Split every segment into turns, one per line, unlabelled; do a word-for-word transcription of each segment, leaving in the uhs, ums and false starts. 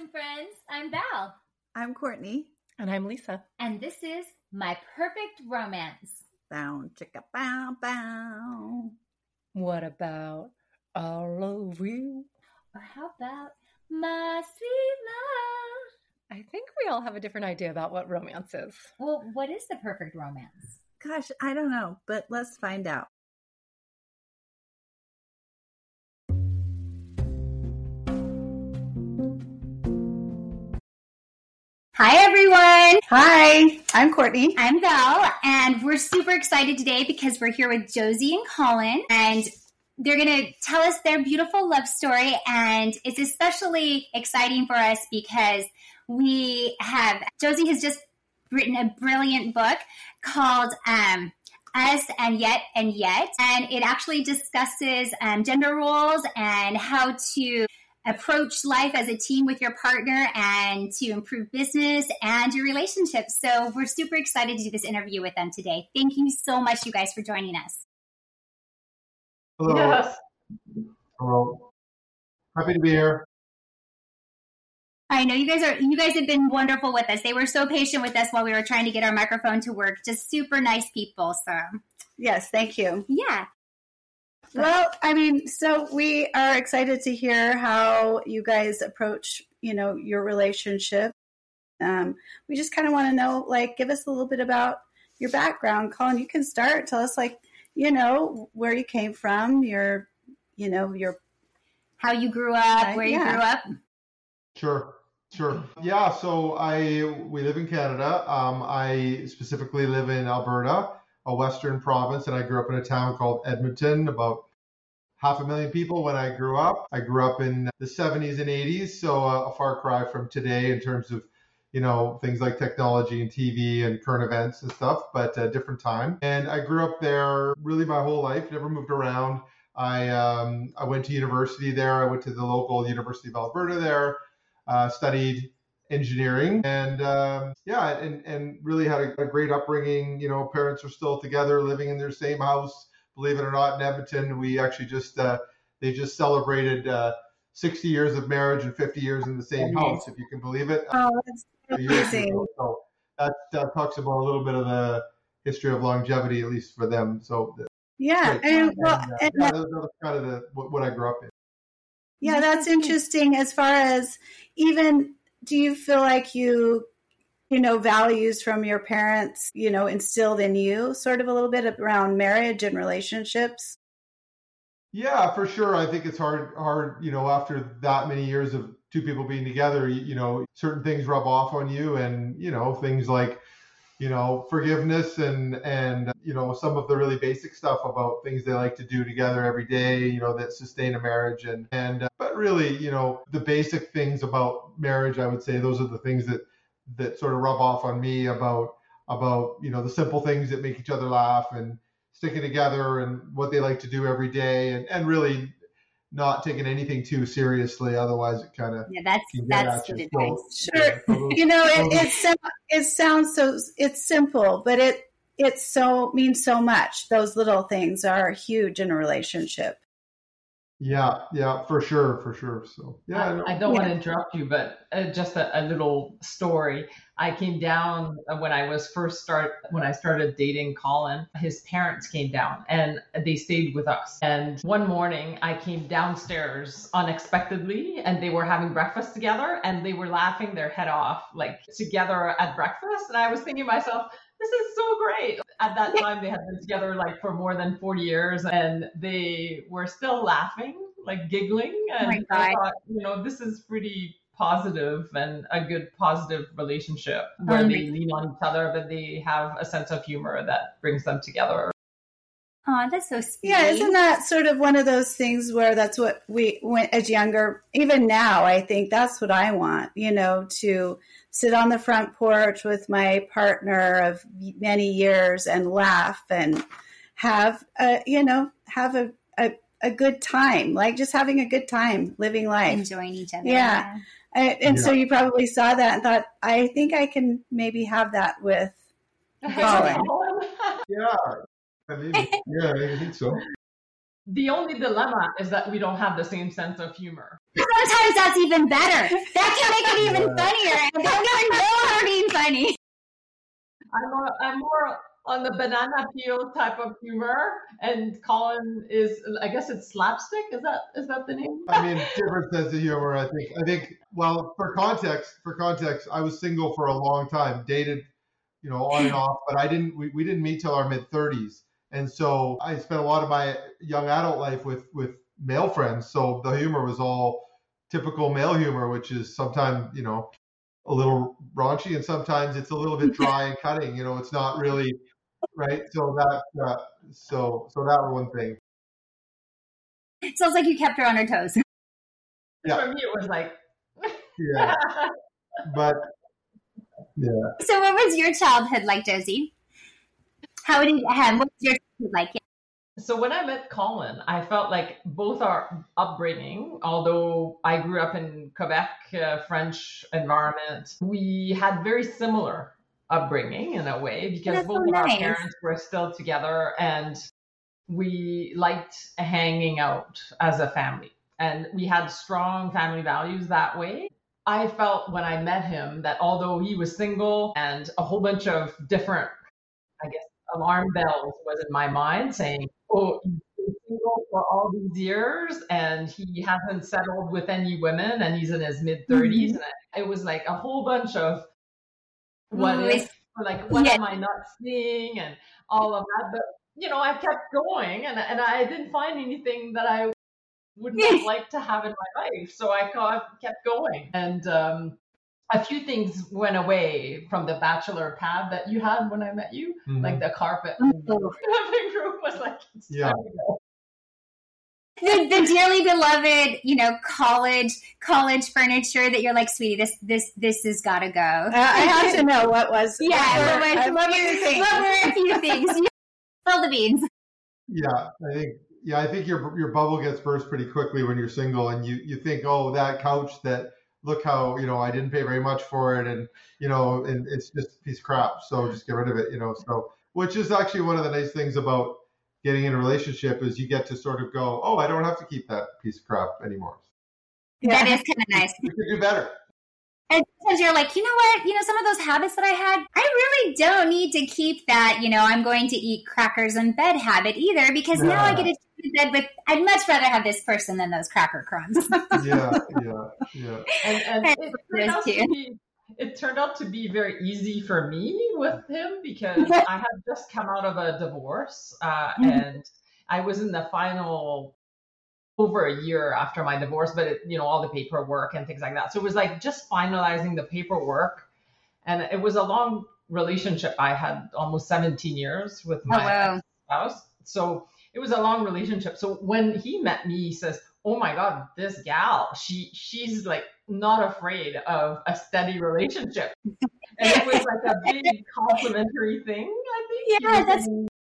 friends. I'm Val.
I'm Courtney.
And I'm Lisa.
And this is My Perfect Romance.
Bow, chicka, bow, bow.
What about all of you?
Or how about my sweet love?
I think we all have a different idea about what romance is.
Well, what is the perfect romance?
Gosh, I don't know, but let's find out.
Hi, everyone.
Hi, I'm Courtney.
I'm Val, and we're super excited today because we're here with Josie and Colin, and they're going to tell us their beautiful love story, and it's especially exciting for us because we have, Josie has just written a brilliant book called um, Us and Yet and Yet, and it actually discusses um, gender roles and how to approach life as a team with your partner and to improve business and your relationships. So we're super excited to do this interview with them today. Thank you so much, you guys, for joining us.
Hello.
Yes.
Hello. Happy to be here.
I know you guys are, you guys have been wonderful with us. They were so patient with us while we were trying to get our microphone to work. Just super nice people. So
Yes, thank you.
yeah.
Well, I mean, so we are excited to hear how you guys approach, you know, your relationship. Um, we just kind of want to know, like, give us a little bit about your background. Colin, you can start. Tell us, like, you know, where you came from, your, you know, your...
How you grew up,
Uh,
where
yeah.
you grew up.
Sure. Sure. Yeah. So I we live in Canada. Um, I specifically live in Alberta, a western province, and I grew up in a town called Edmonton. About half a million people when I grew up. I grew up in the seventies and eighties, so uh, a far cry from today in terms of, you know, things like technology and T V and current events and stuff, but a different time. And I grew up there really my whole life, never moved around. I um, I went to university there. I went to the local University of Alberta there, uh, studied engineering, and um, yeah, and and really had a, a great upbringing. You know, parents are still together, living in their same house. Believe it or not, in Edmonton, we actually just uh, they just celebrated uh, sixty years of marriage and fifty years in the same house, if you can believe it.
Oh, that's amazing.
So that, that talks about a little bit of the history of longevity, at least for them. So
Yeah,
great.
and, well,
And, uh,
and
yeah, that, that was kind of the what, what I grew up in.
yeah, that's interesting. As far as even, do you feel like you, you know, values from your parents, you know, instilled in you sort of a little bit around marriage and relationships?
Yeah, for sure. I think it's hard, hard, you know, after that many years of two people being together, you, you know, certain things rub off on you, and, you know, things like, you know, forgiveness and, and, you know, some of the really basic stuff about things they like to do together every day, you know, that sustain a marriage. And, and, uh, but really, you know, the basic things about marriage, I would say those are the things that, that sort of rub off on me about, about, you know, the simple things that make each other laugh and sticking together and what they like to do every day, and, and really not taking anything too seriously. Otherwise it kind of,
Yeah, that's that's good advice.
Sure. You know, it, it, it sounds so, it's simple, but it, it so means so much. Those little things are huge in a relationship.
Yeah, yeah, for sure, for sure. So, yeah.
I, I don't yeah. want to interrupt you, but uh, just a, a little story. I came down when I was first start when I started dating Colin. His parents came down and they stayed with us. And one morning I came downstairs unexpectedly, and they were having breakfast together, and they were laughing their head off, like together at breakfast. And I was thinking to myself, this is so great. At that time, they had been together like for more than forty years, and they were still laughing, like giggling. And
oh
I thought, you know, this is pretty positive and a good positive relationship where um, they lean on each other, but they have a sense of humor that brings them together.
Oh, that's so sweet.
Yeah, isn't that sort of one of those things where that's what we went as younger, even now, I think that's what I want, you know, to sit on the front porch with my partner of many years and laugh and have, a, you know, have a, a, a good time, like just having a good time, living life.
Enjoying each other.
Yeah. I, and yeah. So you probably saw that and thought, I think I can maybe have that with Colin.
Yeah. I mean, yeah, I think so.
The only dilemma is that we don't have the same sense of humor.
Sometimes that's even better. That can make it even
Yeah.
funnier. And don't even know they're being funny.
I'm more, I'm more on the banana peel type of humor, and Colin is, I guess it's slapstick. Is that is that the name?
I mean, different sense of humor. I think. I think. Well, for context, for context, I was single for a long time, dated, you know, on and off, but I didn't. We, we didn't meet till our mid thirties, and so I spent a lot of my young adult life with with male friends. So the humor was all typical male humor, which is sometimes, you know, a little raunchy, and sometimes it's a little bit dry and cutting. You know, it's not really right. So that. Uh, so so that was one thing.
Sounds like you kept her on her toes.
Yeah.
For me, it was like,
Yeah, but yeah.
So what was your childhood like, Josie? How did um, what was your childhood like?
So when I met Colin, I felt like both our upbringing, although I grew up in Quebec, uh, French environment, we had very similar upbringing in a way, because
That's
both
so
of our
nice.
parents were still together, and we liked hanging out as a family. And we had strong family values that way. I felt when I met him that although he was single and a whole bunch of different, I guess, alarm bells was in my mind saying, oh, he's been single for all these years and he hasn't settled with any women and he's in his mid thirties.
Mhm.
And it was like a whole bunch of what
Ooh,
if, like, what
yeah.
am I not seeing, and all of that. But, you know, I kept going, and, and I didn't find anything that I wouldn't have liked to have in my life. So I kept going. And um, a few things went away from the bachelor pad that you had when I met you.
Mhm.
Like the carpet in the
Oh.
living room was like, it's
Yeah.
time to go.
The, the dearly beloved, you know, college college furniture that you're like, sweetie, this this this has got to go.
Uh, I have to know what was.
Yeah,
what
what,
were,
was,
uh,
what,
what were
were,
the things?
what were a few things? You spill the beans.
Yeah, I think yeah, I think your your bubble gets burst pretty quickly when you're single, and you you think, oh, that couch that look how, you know, I didn't pay very much for it, and you know, and it's just a piece of crap, so just get rid of it, you know. So which is actually one of the nice things about getting in a relationship is you get to sort of go, oh, I don't have to keep that piece of crap anymore.
That is kind of nice.
You can do better.
And sometimes you're like, you know what? You know, some of those habits that I had, I really don't need to keep that, you know, I'm going to eat crackers in bed habit either, because now I
Yeah.
get to go to bed with, I'd much rather have this person than those cracker crumbs.
Yeah, yeah, yeah.
And, and
I
it,
love
turned
those
out
too.
to be, it turned out to be very easy for me with him, because I had just come out of a divorce, uh,
Mhm.
and I was in the final over a year after my divorce, but it, you know, all the paperwork and things like that. So it was like just finalizing the paperwork, and it was a long relationship. I had almost seventeen years with
Oh,
my
wow.
spouse. So it was a long relationship. So when he met me, he says, oh my God, this gal, she she's like not afraid of a steady relationship. And it was like a big complimentary thing, I think.
Yeah, that's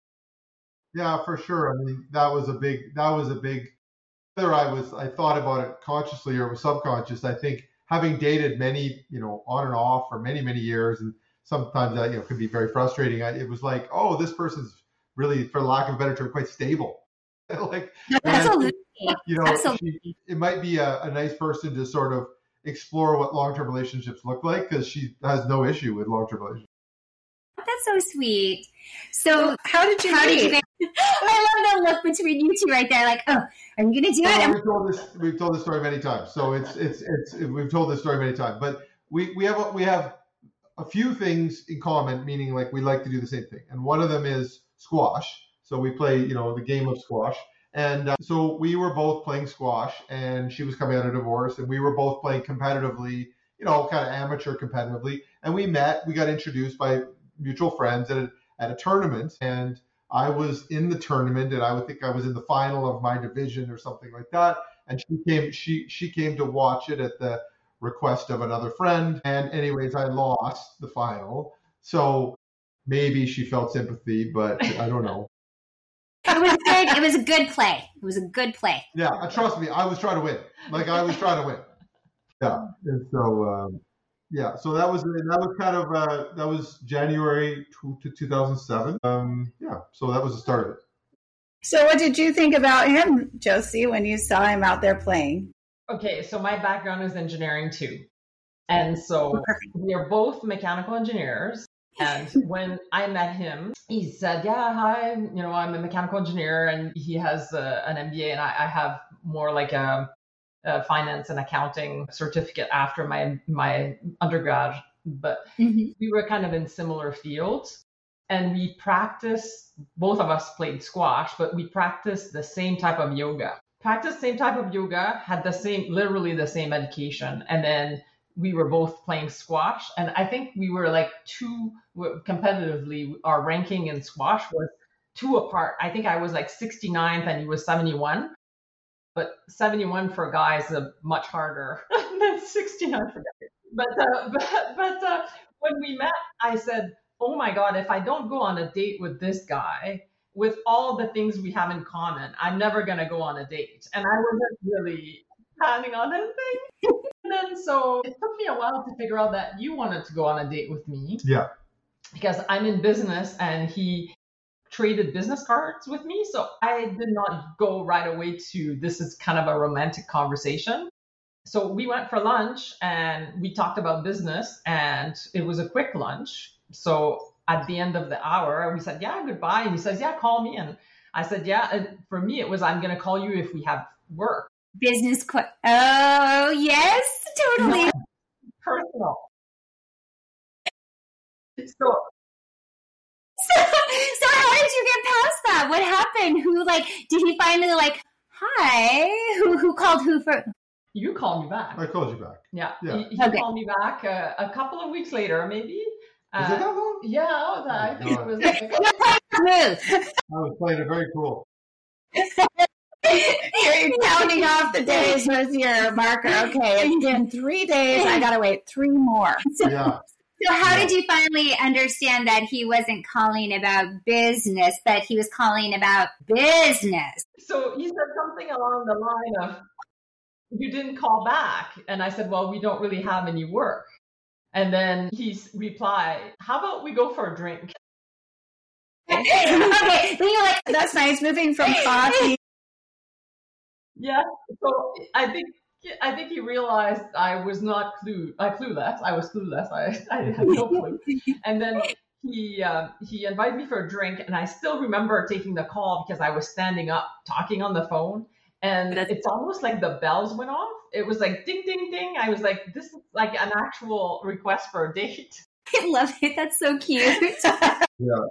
Yeah, for sure. I mean, that was a big, that was a big, whether I was, I thought about it consciously or was subconscious, I think having dated many, you know, on and off for many, many years, and sometimes that, you know, can be very frustrating. I, it was like, oh, this person's really, for lack of a better term, quite stable. Like, and,
absolutely.
you know,
Absolutely.
she, it might be a, a nice person to sort of explore what long-term relationships look like, because she has no issue with long-term relationships.
That's so sweet. So
How did you
how did you
meet?
guys, I love the look between you two right there. Like, oh, are you going to do it?
Well,
I'm-
we've told this we've told this story many times, so it's it's it's we've told this story many times. But we we have a, we have a few things in common, meaning like we like to do the same thing, and one of them is squash. So we play, you know, the game of squash, and uh, so we were both playing squash, and she was coming out of divorce, and we were both playing competitively, you know, kind of amateur competitively, and we met. We got introduced by mutual friends at a, at a tournament, and I was in the tournament, and I would think I was in the final of my division or something like that. And she came, she she came to watch it at the request of another friend. And anyways, I lost the final, so maybe she felt sympathy, but I don't know.
It was good. It was a good play. It was a good play.
Yeah, uh, trust me, I was trying to win. Like I was trying to win. Yeah, and so um, yeah, so that was that was kind of uh, that was January to two thousand seven. Um, yeah, so that was the start of it.
So what did you think about him, Josie, when you saw him out there playing?
Okay, so my background is engineering too. And so we are both mechanical engineers. And when I met him, he said, yeah, hi, you know, I'm a mechanical engineer, and he has uh, an M B A, and I, I have more like a, a finance and accounting certificate after my, my undergrad. But mm-hmm. we were kind of in similar fields, and we practiced, both of us played squash, but we practiced the same type of yoga. Practiced same type of yoga, had the same, literally the same education. And then we were both playing squash. And I think we were like two, competitively, our ranking in squash was two apart. I think I was like sixty-ninth and he was seventy-one. But seventy-one for guys is much harder than sixty-nine for guys. But, uh, but, but uh, when we met, I said, oh my God, if I don't go on a date with this guy, with all the things we have in common, I'm never going to go on a date. And I wasn't really planning on anything. And then so it took me a while to figure out that you wanted to go on a date with me.
Yeah.
Because I'm in business and he traded business cards with me. So I did not go right away to this is kind of a romantic conversation. So we went for lunch and we talked about business, and it was a quick lunch. So at the end of the hour, we said, yeah, goodbye. And he says, yeah, call me. And I said, yeah, and for me, it was, I'm going to call you if we have work.
Business. Qu- oh, yes, totally.
No, personal. So,
so, so how did you get past that? What happened? Who, like, did he finally, like, hi? Who who called who for?
You called me back.
I called you back.
Yeah.
yeah.
He, he okay. called me back uh, a couple of weeks later, maybe.
Was uh, it that long?
Yeah, oh, that, I think it was like...
I was playing it very cool.
You're counting off the days with your marker. Okay, it's been three days. I got to wait three more.
So,
yeah.
so how
yeah.
did you finally understand that he wasn't calling about business, but he was calling about business?
So he said something along the line of, you didn't call back. And I said, well, we don't really have any work. And then he replied, how about we go for a drink?
Okay, then you're like,
that's nice, moving from coffee.
Yeah, so I think I think he realized I was not clue, I clueless. I was clueless. I, I had no clue. And then he uh, he invited me for a drink, and I still remember taking the call because I was standing up talking on the phone. And it's almost like the bells went off. It was like ding, ding, ding. I was like, this is like an actual request for a date.
I love it. That's so cute.
Yeah.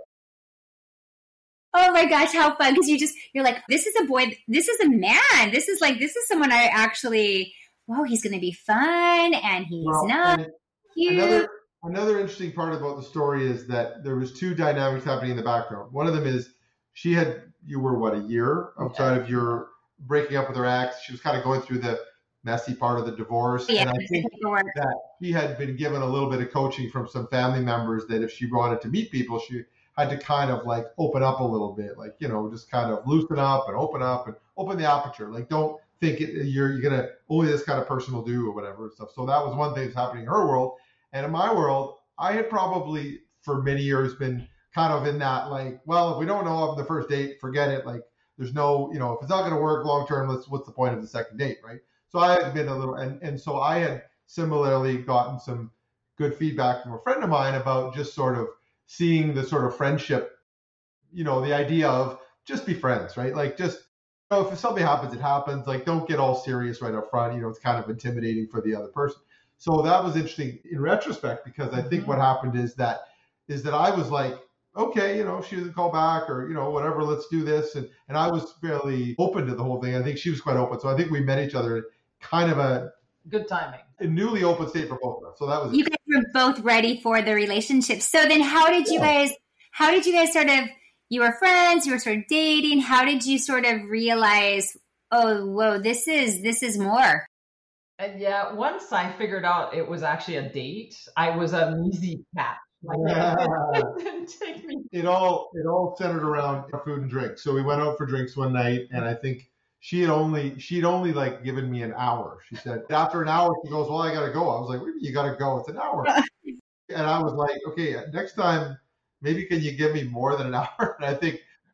Oh my gosh, how fun. Because you just, you're like, this is a boy, this is a man. This is like, this is someone I actually, whoa, he's going to be fun. And he's well, not and cute.
Another, another interesting part about the story is that there was two dynamics happening in the background. One of them is she had, you were what, a year outside yeah. of your breaking up with her ex. She was kind of going through the messy part of the divorce.
Yeah,
and I think that she had been given a little bit of coaching from some family members that if she wanted to meet people, she had to kind of like open up a little bit, like, you know, just kind of loosen up and open up and open the aperture. Like, don't think it, you're, you're going to, only this kind of person will do or whatever and stuff. So that was one thing that's happening in her world. And in my world, I had probably for many years been kind of in that, like, well, if we don't know on the first date, forget it. Like, there's no, you know, if it's not going to work long term, let's, what's the point of the second date, right? So I had been a little, and, and so I had similarly gotten some good feedback from a friend of mine about just sort of seeing the sort of friendship, you know, the idea of just be friends, right? Like, just, you know, if something happens, it happens. Like, don't get all serious right up front. You know, it's kind of intimidating for the other person. So that was interesting in retrospect, because I think what happened is that, is that I was like, okay, you know, she doesn't call back or, you know, whatever, let's do this. And, and I was fairly open to the whole thing. I think she was quite open. So I think we met each other kind of a
good timing,
a newly open state for both of us. So that was
you guys were both ready for the relationship. So then how did you yeah. guys, how did you guys sort of, you were friends, you were sort of dating. How did you sort of realize, oh, whoa, this is, this is more?
And yeah, once I figured out it was actually a date, I was an easy cat. Like,
yeah.
it didn't take me.
It all, it all centered around food and drink. So we went out for drinks one night, and I think she had only, she'd only like given me an hour. She said, after an hour, she goes, well, I got to go. I was like, what do you mean you got to go? It's an hour. And I was like, okay, next time, maybe can you give me more than an hour? And I think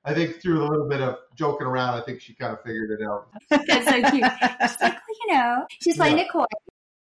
I think through a little bit of joking around, I think she kind of figured it out.
That's so cute. She's like, well, you know, she's playing
Yeah.
it coy.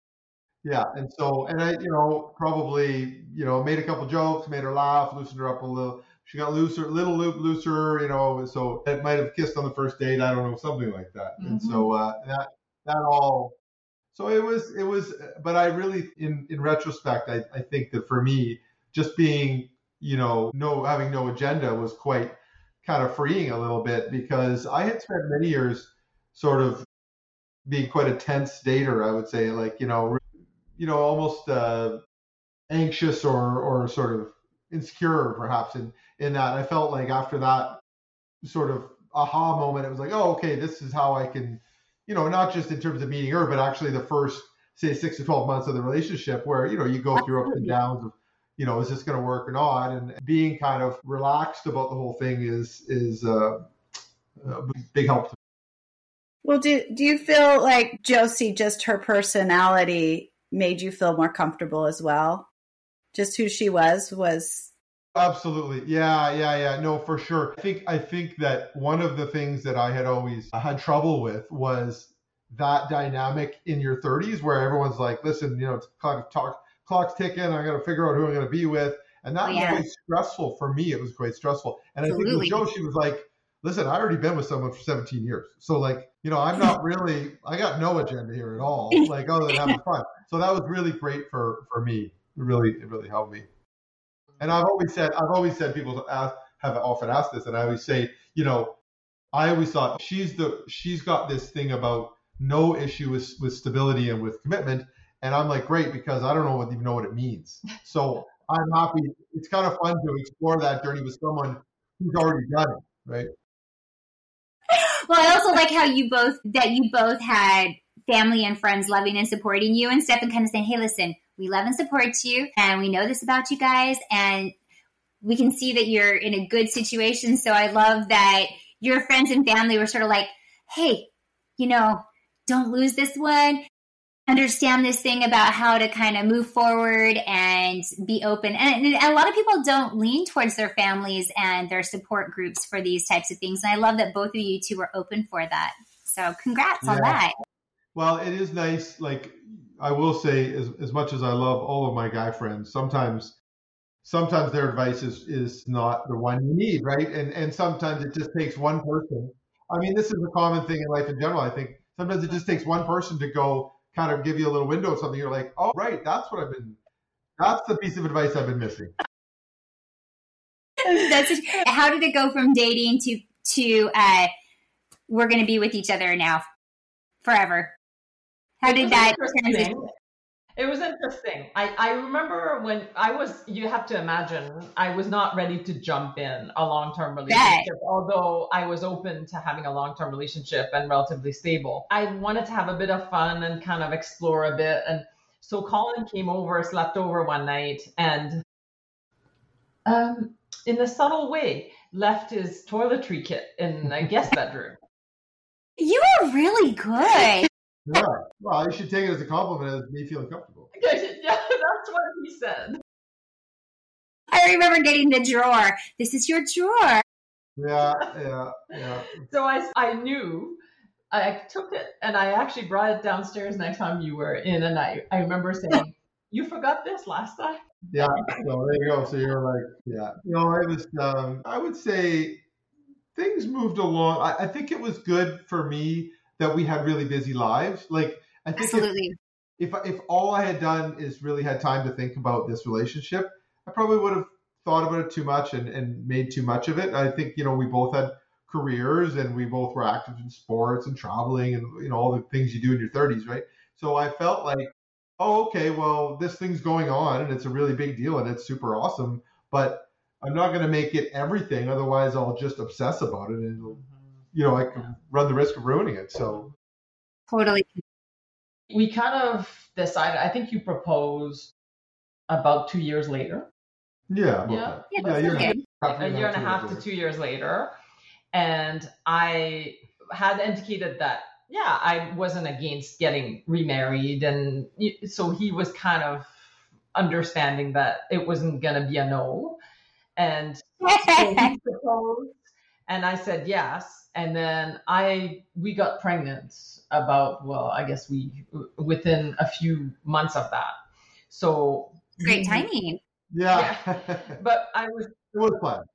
Yeah, and so, and I, you know, probably, you know, made a couple jokes, made her laugh, loosened her up a little. She got looser, little loop looser, you know, so it might have kissed on the first date. I don't know, something like that. And so uh, that that all, so it was, it was, but I really, in in retrospect, I, I think that for me, just being, you know, no having no agenda was quite kind of freeing a little bit, because I had spent many years sort of being quite a tense dater, I would say, like, you know, you know, almost uh, anxious or or sort of insecure perhaps in, in that. I felt like after that sort of aha moment, it was like, oh, okay, this is how I can, you know, not just in terms of meeting her, but actually the first, say, six to twelve months of the relationship where, you know, you go through ups and downs of, you know, is this going to work or not? And being kind of relaxed about the whole thing is, is uh, a big help to me.
Well, do, do you feel like Josie, just her personality made you feel more comfortable as well? Just who she was was
Absolutely. Yeah, yeah, yeah. No, for sure. I think I think that one of the things that I had always had trouble with was that dynamic in your thirties where everyone's like, listen, you know, it's clock, talk, clock's ticking, I got to figure out who I'm going to be with. And that
Oh,
was
yeah.
quite stressful for me. It was quite stressful. And I think
Absolutely.
with Joe, she was like, listen, I already been with someone for seventeen years. So like, you know, I'm not really, I got no agenda here at all, like other than having fun. So that was really great for, for me. It really, it really helped me. And I've always said, I've always said, people ask, have often asked this, and I always say, you know, I always thought she's the, she's got this thing about no issue with, with stability and with commitment. And I'm like, great, because I don't know what, even know what it means. So I'm happy. It's kind of fun to explore that journey with someone who's already done it, right?
Well, I also like how you both, that you both had family and friends loving and supporting you and stuff, and kind of saying, hey, listen, we love and support you, and we know this about you guys, and we can see that you're in a good situation. So I love that your friends and family were sort of like, hey, you know, don't lose this one. Understand this thing about how to kind of move forward and be open. And, and a lot of people don't lean towards their families and their support groups for these types of things. And I love that both of you two were open for that. So congrats on
Yeah.
that.
Well, it is nice. Like I will say, as as much as I love all of my guy friends, sometimes sometimes their advice is is not the one you need, right? And and sometimes it just takes one person. I mean, this is a common thing in life in general. I think sometimes it just takes one person to go kind of give you a little window of something. You're like, oh, right, that's what I've been. That's the piece of advice I've been missing.
That's how did it go from dating to to uh, we're going to be with each other now forever? How
It
did
was
that
interesting.
transition?
It was interesting. I, I remember when I was, you have to imagine, I was not ready to jump in a long-term relationship, although I was open to having a long-term relationship and relatively stable. I wanted to have a bit of fun and kind of explore a bit. And so Colin came over, slept over one night, and um, in a subtle way, left his toiletry kit in a guest bedroom.
You are really good.
Yeah. Well, you should take it as a compliment, as me feeling comfortable.
Yeah, that's what he said.
I remember getting the drawer. This is your drawer.
Yeah, yeah, yeah.
So I, I knew, I took it and I actually brought it downstairs next time you were in, and I, I remember saying, you forgot this last time?
Yeah, so there you go. So you're like, yeah. You know, I was, um, I would say things moved along. I, I think it was good for me that we had really busy lives. Like, I think if,
Absolutely.
if if all I had done is really had time to think about this relationship, I probably would have thought about it too much and, and made too much of it. I think, you know, we both had careers and we both were active in sports and traveling and, you know, all the things you do in your thirties, right? So I felt like, oh, okay, well, this thing's going on and it's a really big deal and it's super awesome, but I'm not going to make it everything. Otherwise, I'll just obsess about it and it'll, you know, I could run the risk of ruining it. So
Totally.
We kind of decided, I think you proposed about two years later.
yeah, about
Yeah.
that.
Yeah,
yeah,
that's
you're
okay.
A year and a half to two years later. And I had indicated that, yeah, I wasn't against getting remarried. And so he was kind of understanding that it wasn't going to be a no. And so he proposed. And I said yes. And then I we got pregnant about, well, I guess we within a few months of that. So
Great timing.
Yeah.
yeah. But I was
It was planned.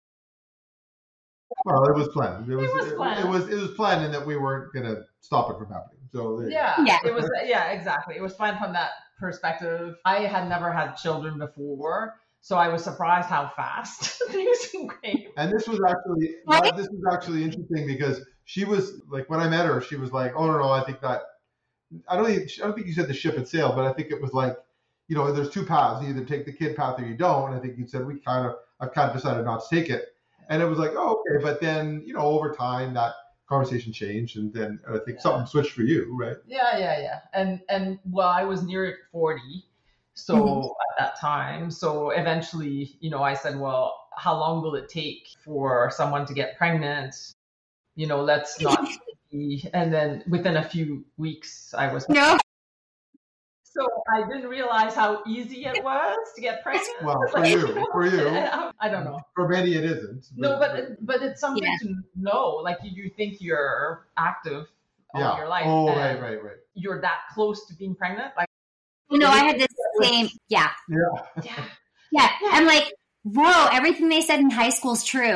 Well, it was planned. It was,
was planned.
It, it was it was planned in that we weren't going to stop it from happening. So there you
yeah,
Yeah.
it was yeah, exactly. It was planned from that perspective. I had never had children before, so I was surprised how fast things came.
And this was actually
Right?
this was actually interesting because she was like, when I met her, she was like, oh no no, I think that I don't think, I don't think you said the ship had sailed, but I think it was like, you know, there's two paths. You either take the kid path or you don't. And I think you said we kind of I've kind of decided not to take it. And it was like, oh, okay. But then, you know, over time that conversation changed, and then I think
Yeah.
something switched for you, right?
Yeah, yeah, yeah. And and well, I was near forty, so
Mhm.
at that time. So eventually, you know, I said, well, how long will it take for someone to get pregnant? You know, let's not be. And then within a few weeks, I was.
No.
So I didn't realize how easy it was to get pregnant.
Well, for
Like,
you,
know,
for you.
I don't know.
For many, it isn't.
No, but but it's something
Yeah.
to know. Like you, you think you're active all
yeah.
your life.
Oh,
and
right, right, right.
You're that close to being pregnant. Like,
You know, I had the same. Yeah.
Yeah.
yeah,
Yeah. I'm like, whoa, everything they said in high school is true.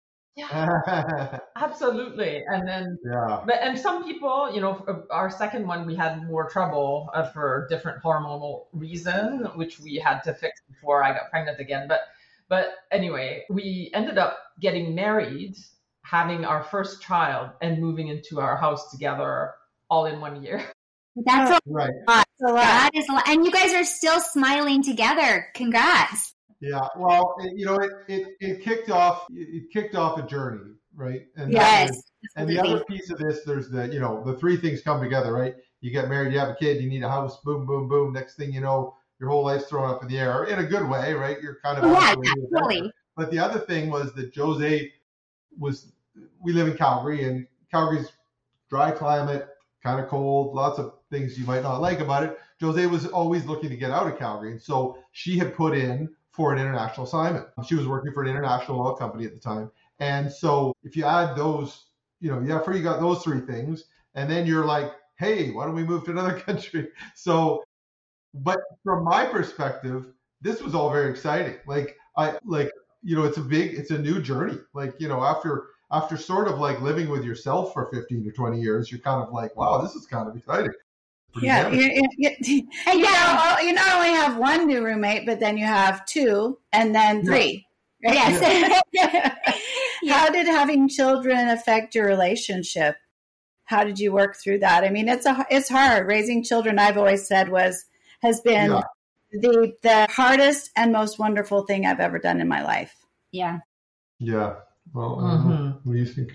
yeah, absolutely. And then,
yeah.
but and some people, you know, our second one, we had more trouble uh, for different hormonal reason, which we had to fix before I got pregnant again. But but anyway, we ended up getting married, having our first child, and moving into our house together all in one year.
That's a
Right.
lot.
It's a lot.
That is a lot. And you guys are still smiling together. Congrats.
Yeah. Well, it, you know, it, it, it kicked off, it kicked off a journey, right? And that
Yes.
was- and the
absolutely.
other piece of this, there's the, you know, the three things come together, right? You get married, you have a kid, you need a house, boom, boom, boom. Next thing you know, your whole life's thrown up in the air in a good way, right? You're kind of.
Yeah,
on the way to the
totally.
adventure. But the other thing was that Jose was, we live in Calgary, and Calgary's dry climate, kind of cold, lots of things you might not like about it. Jose was always looking to get out of Calgary. And so she had put in for an international assignment. She was working for an international oil company at the time. And so if you add those, you know, yeah, for you got those three things, and then you're like, hey, why don't we move to another country? So, but from my perspective, this was all very exciting. Like I like, you know, it's a big, it's a new journey. Like, you know, after after sort of like living with yourself for fifteen or twenty years, you're kind of like, wow, this is kind of exciting. Pretty
Yeah,
damn-
you, you, you,
And
you
yeah.
know, you not only have one new roommate, but then you have two, and then three. right?
Yes.
How did having children affect your relationship? How did you work through that? I mean, it's a it's hard. Raising children, I've always said, was has been
Yeah.
the the hardest and most wonderful thing I've ever done in my life.
Yeah.
Yeah. Well, I don't know.
Mhm.
What do you think?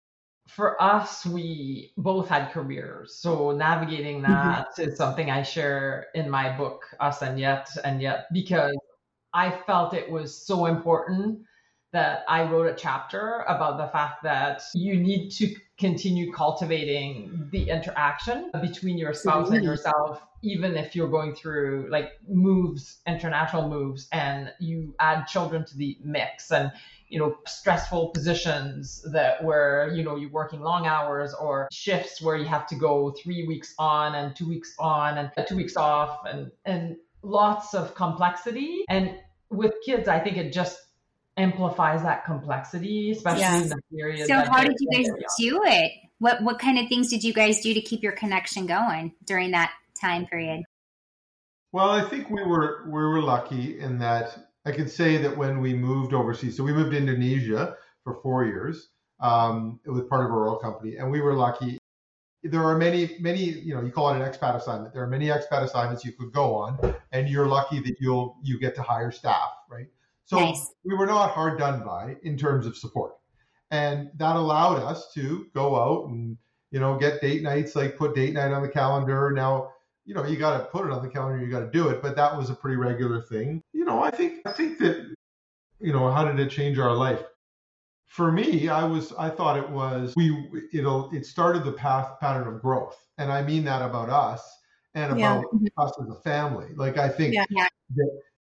For us, we both had careers. So navigating that is something I share in my book, Us and Yet, and Yet, because I felt it was so important that I wrote a chapter about the fact that you need to continue cultivating the interaction between your spouse and yourself, even if you're going through like moves, international moves, and you add children to the mix, and you know, stressful positions that where, you know, you're working long hours, or shifts where you have to go three weeks on and two weeks on and two weeks off, and, and lots of complexity. And with kids, I think it just amplifies that complexity, especially
Yeah.
in the period.
So
that
how
they're-
did you guys
they're young.
do it? What what kind of things did you guys do to keep your connection going during that time period?
Well, I think we were we were lucky in that I could say that when we moved overseas, so we moved to Indonesia for four years. Um, it was part of our oil company, and we were lucky. There are many, many, you know, you call it an expat assignment. There are many expat assignments you could go on, and you're lucky that you'll you get to hire staff, right? So
Nice.
we were not hard done by in terms of support, and that allowed us to go out and you know get date nights, like put date night on the calendar. Now, you know, you got to put it on the calendar, you got to do it, but that was a pretty regular thing. You know, I think I think that, you know, how did it change our life? For me, I was I thought it was we it'll it started the path pattern of growth, and I mean that about us and
Yeah.
about us as a family. Like I think
Yeah.
Yeah.
that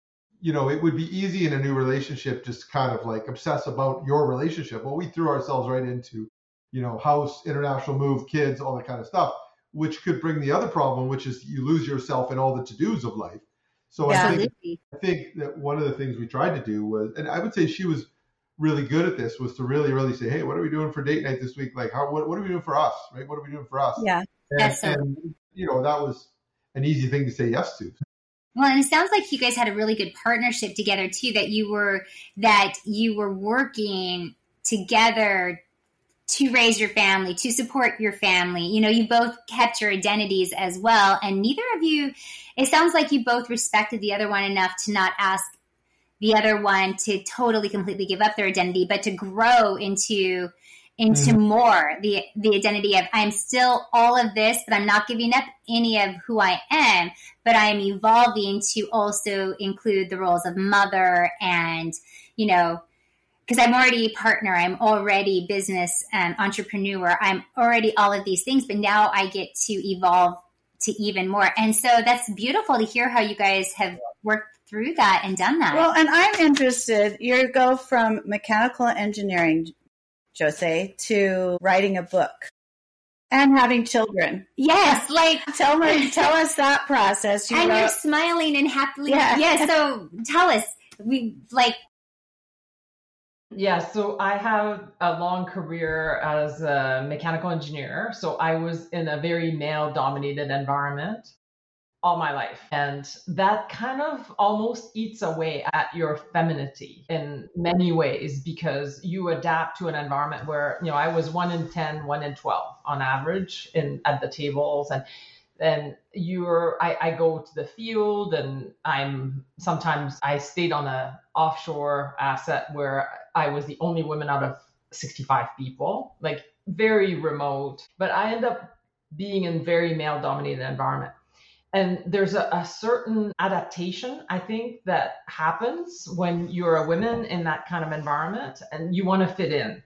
you know, it would be easy in a new relationship just kind of like obsess about your relationship. Well, we threw ourselves right into, you know, house, international move, kids, all that kind of stuff, which could bring the other problem, which is you lose yourself in all the to-dos of life. So
Yeah.
I think, I think that one of the things we tried to do was, and I would say she was really good at this, was to really, really say, hey, what are we doing for date night this week? Like, how, what, what are we doing for us, right? What are we doing for us?
Yeah.
And,
That's so
and, you know, that was an easy thing to say yes to.
Well, and it sounds like you guys had a really good partnership together too, that you were, that you were working together to raise your family, to support your family. You know, you both kept your identities as well. And neither of you, it sounds like you both respected the other one enough to not ask the other one to totally, completely give up their identity, but to grow into into mm. more the the identity of I'm still all of this, but I'm not giving up any of who I am, but I'm evolving to also include the roles of mother and, you know, because I'm already a partner, I'm already business um, entrepreneur, I'm already all of these things, but now I get to evolve to even more. And so that's beautiful to hear how you guys have worked through that and done that.
Well, and I'm interested, you go from mechanical engineering, Jose, to writing a book and having children.
Yes, like
tell me, tell us that process.
You and wrote, you're smiling and happily.
Yeah.
yeah. So tell us, we like.
Yeah, so I have a long career as a mechanical engineer. So I was in a very male-dominated environment all my life. And that kind of almost eats away at your femininity in many ways, because you adapt to an environment where, you know, I was one in ten, one in twelve on average in at the tables. And then you're, I, I go to the field, and I'm, sometimes I stayed on a offshore asset where I was the only woman out of sixty-five people, like very remote, but I end up being in very male dominated environment. And there's a, a certain adaptation, I think, that happens when you're a woman in that kind of environment and you want to fit in.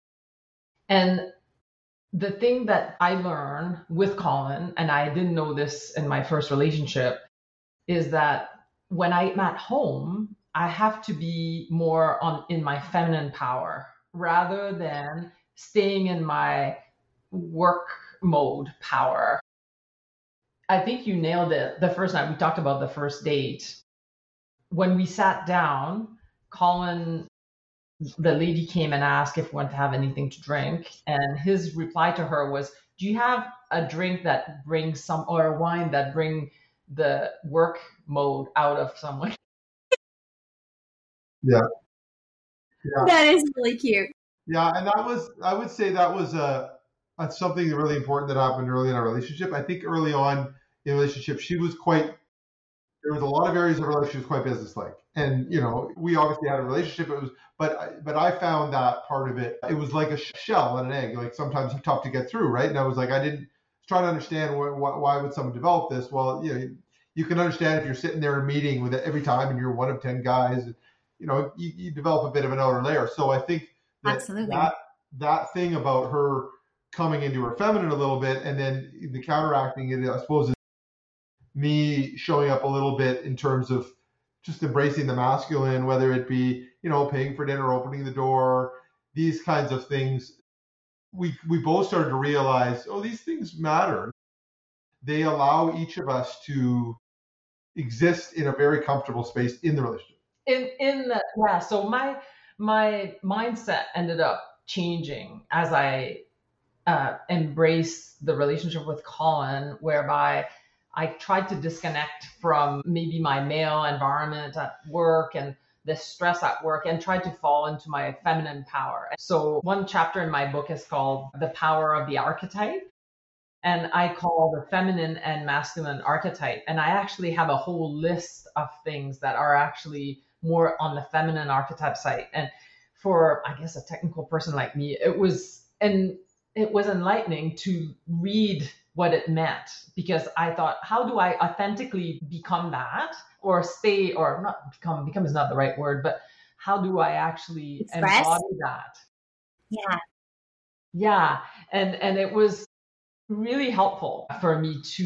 And the thing that I learned with Colin, and I didn't know this in my first relationship, is that when I'm at home, I have to be more on in my feminine power rather than staying in my work mode power. I think you nailed it the first night. We talked about the first date. When we sat down, Colin, the lady came and asked if we wanted to have anything to drink. And his reply to her was, do you have a drink that brings some, or a wine that bring the work mode out of someone?
Yeah. Yeah.
That is really cute.
Yeah. And that was, I would say that was a, that's something really important that happened early in our relationship. I think early on in the relationship, she was quite, there was a lot of areas of her life she was quite businesslike. And, you know, we obviously had a relationship, it was, but, but I found that part of it, it was like a shell and an egg, like sometimes tough to get through, right? And I was like, I didn't try to understand why, why would someone develop this? Well, you know, you can understand if you're sitting there in a meeting with it every time and you're one of ten guys, you know, you, you develop a bit of an outer layer. So I think that,
Absolutely.
that, that thing about her coming into her feminine a little bit, and then the counteracting it, I suppose, is me showing up a little bit in terms of just embracing the masculine, whether it be, you know, paying for dinner, opening the door, these kinds of things. We we both started to realize, oh, these things matter. They allow each of us to exist in a very comfortable space in the relationship.
In in the yeah, so my my mindset ended up changing as I Uh, embrace the relationship with Colin, whereby I tried to disconnect from maybe my male environment at work and the stress at work, and tried to fall into my feminine power. So one chapter in my book is called The Power of the Archetype. And I call the feminine and masculine archetype. And I actually have a whole list of things that are actually more on the feminine archetype side. And for, I guess, a technical person like me, it was, and it was enlightening to read what it meant, because I thought, how do I authentically become that, or stay, or not become, become is not the right word, but how do I actually
Express?
embody that?
Yeah.
Yeah. And, and it was really helpful for me to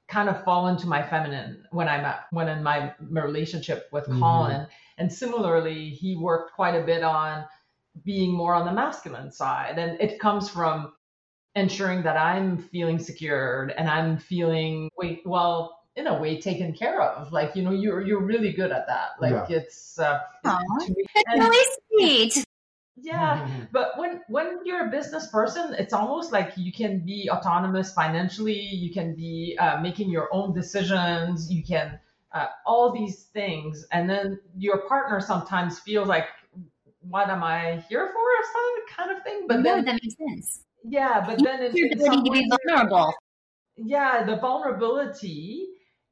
kind of fall into my feminine when I'm at, when in my relationship with
Mhm.
Colin. And similarly, he worked quite a bit on being more on the masculine side. And it comes from ensuring that I'm feeling secured and I'm feeling, wait, well, in a way taken care of. Like, you know, you're, you're really good at that. Like
Yeah.
it's, uh,
Aw,
to me-
that's
and-
really sweet.
yeah,
Mhm.
but when when you're a business person, it's almost like you can be autonomous financially. You can be uh, making your own decisions. You can uh, all these things, and then your partner sometimes feels like, "What am I here for?" or some kind of thing. But
no,
then,
that makes sense.
yeah, but then in,
Your
in
ability
some
to be
ways,
vulnerable.
yeah, the vulnerability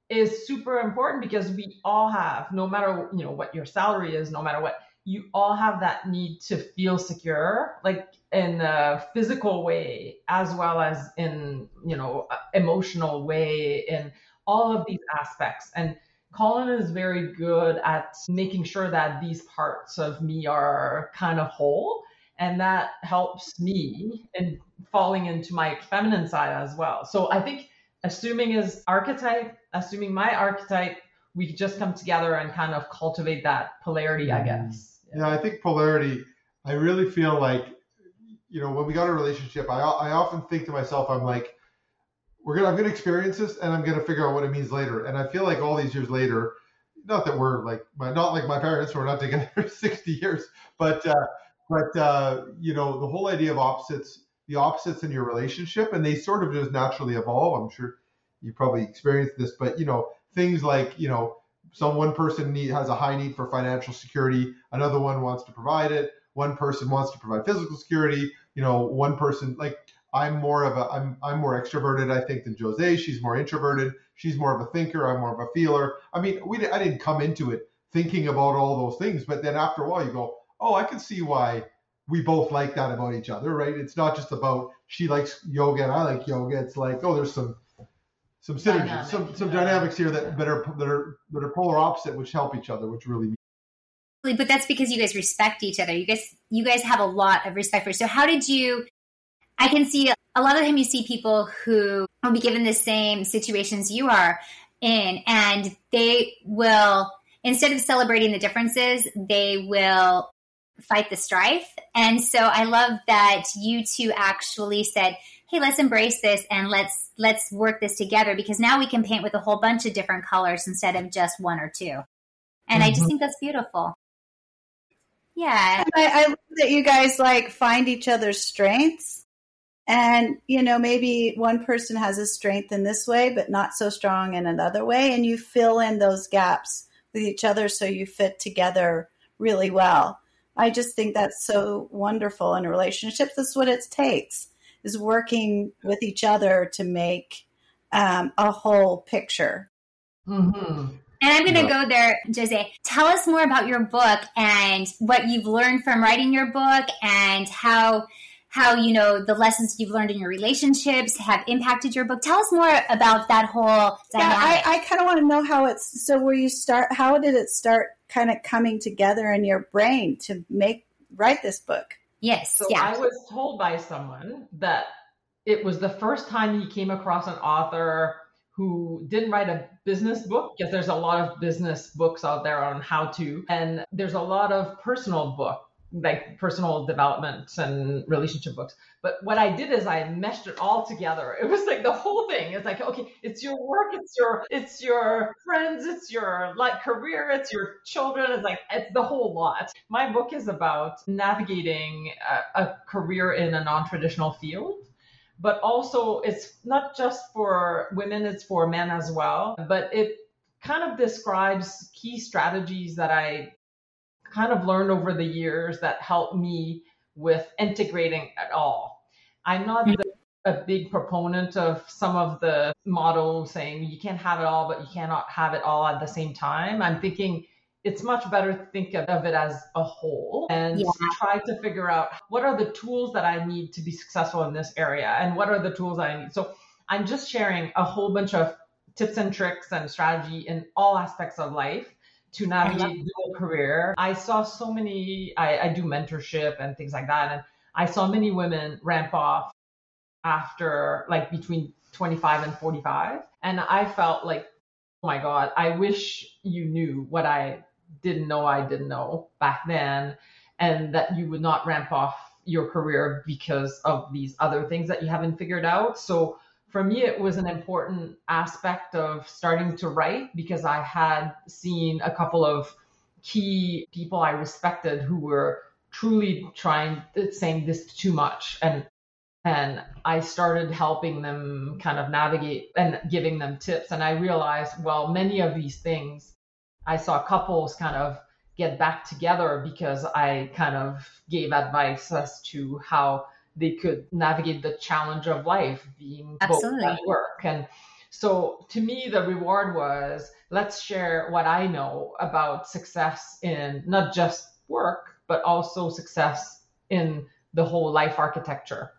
is super important because we all have, no matter you know what your salary is, no matter what, you all have that need to feel secure, like in a physical way as well as in you know a- emotional way, in all of these aspects. And Colin is very good at making sure that these parts of me are kind of whole, and that helps me in falling into my feminine side as well. So I think assuming his archetype, assuming my archetype, we could just come together and kind of cultivate that polarity, I guess.
Yeah, I think polarity, I really feel like, you know, when we got a relationship, I, I often think to myself, I'm like, we're gonna, I'm gonna experience this and I'm gonna figure out what it means later. And I feel like all these years later, not that we're like, not like my parents, we're not together sixty years, but, uh, but, uh, you know, the whole idea of opposites, the opposites in your relationship, and they sort of just naturally evolve. I'm sure you probably experienced this, but, you know, things like, you know, some one person need, has a high need for financial security, another one wants to provide it, one person wants to provide physical security, you know, one person, like, I'm more of a, I'm, I'm more extroverted, I think, than Jose. She's more introverted. She's more of a thinker. I'm more of a feeler. I mean, we, I didn't come into it thinking about all those things, but then after a while you go, oh, I can see why we both like that about each other, right? It's not just about she likes yoga and I like yoga. It's like, oh, there's some, some synergy,
Dynamic,
some, some
yeah.
dynamics here that, that are, that are, that are polar opposite, which help each other, which really
But that's because you guys respect each other. You guys, you guys have a lot of respect for. So how did you? I can see a lot of the time you see people who will be given the same situations you are in, and they will, instead of celebrating the differences, they will fight the strife. And so I love that you two actually said, hey, let's embrace this and let's let's work this together, because now we can paint with a whole bunch of different colors instead of just one or two. And I just think that's beautiful. Yeah.
And I, I love that you guys like find each other's strengths. And, you know, maybe one person has a strength in this way, but not so strong in another way. And you fill in those gaps with each other so you fit together really well. I just think that's so wonderful in a relationship. That's what it takes, is working with each other to make um, a whole picture.
Mm-hmm.
And I'm going to
Yeah.
go there, Jose. Tell us more about your book and what you've learned from writing your book, and how, how you know, the lessons you've learned in your relationships have impacted your book. Tell us more about that whole
Yeah,
dynamic.
I, I kind of want to know how it's, so where you start, how did it start kind of coming together in your brain to make, write this book?
yes,
So
yeah.
I was told by someone that it was the first time he came across an author who didn't write a business book, because there's a lot of business books out there on how to, and there's a lot of personal book, like personal development and relationship books. But what I did is I meshed it all together. It was like the whole thing. It's like, okay, it's your work, it's your, it's your friends, it's your like career, it's your children. It's like, it's the whole lot. My book is about navigating a, a career in a non-traditional field. But also, it's not just for women, it's for men as well. But it kind of describes key strategies that I kind of learned over the years that help me with integrating it all. I'm not the, a big proponent of some of the models saying you can't have it all, but you cannot have it all at the same time. I'm thinking it's much better to think of, of it as a whole and
Yeah.
try to figure out what are the tools that I need to be successful in this area, and what are the tools I need. So I'm just sharing a whole bunch of tips and tricks and strategy in all aspects of life to navigate dual career. I saw so many, I, I do mentorship and things like that, and I saw many women ramp off after like between twenty-five and forty-five. And I felt like, oh my God, I wish you knew what I didn't know I didn't know back then, and that you would not ramp off your career because of these other things that you haven't figured out. So for me, it was an important aspect of starting to write because I had seen a couple of key people I respected who were truly trying, saying this is too much. And and I started helping them kind of navigate and giving them tips. And I realized, well, many of these things, I saw couples kind of get back together because I kind of gave advice as to how they could navigate the challenge of life being
Absolutely.
both at work. And so to me, the reward was, let's share what I know about success in not just work, but also success in the whole life architecture.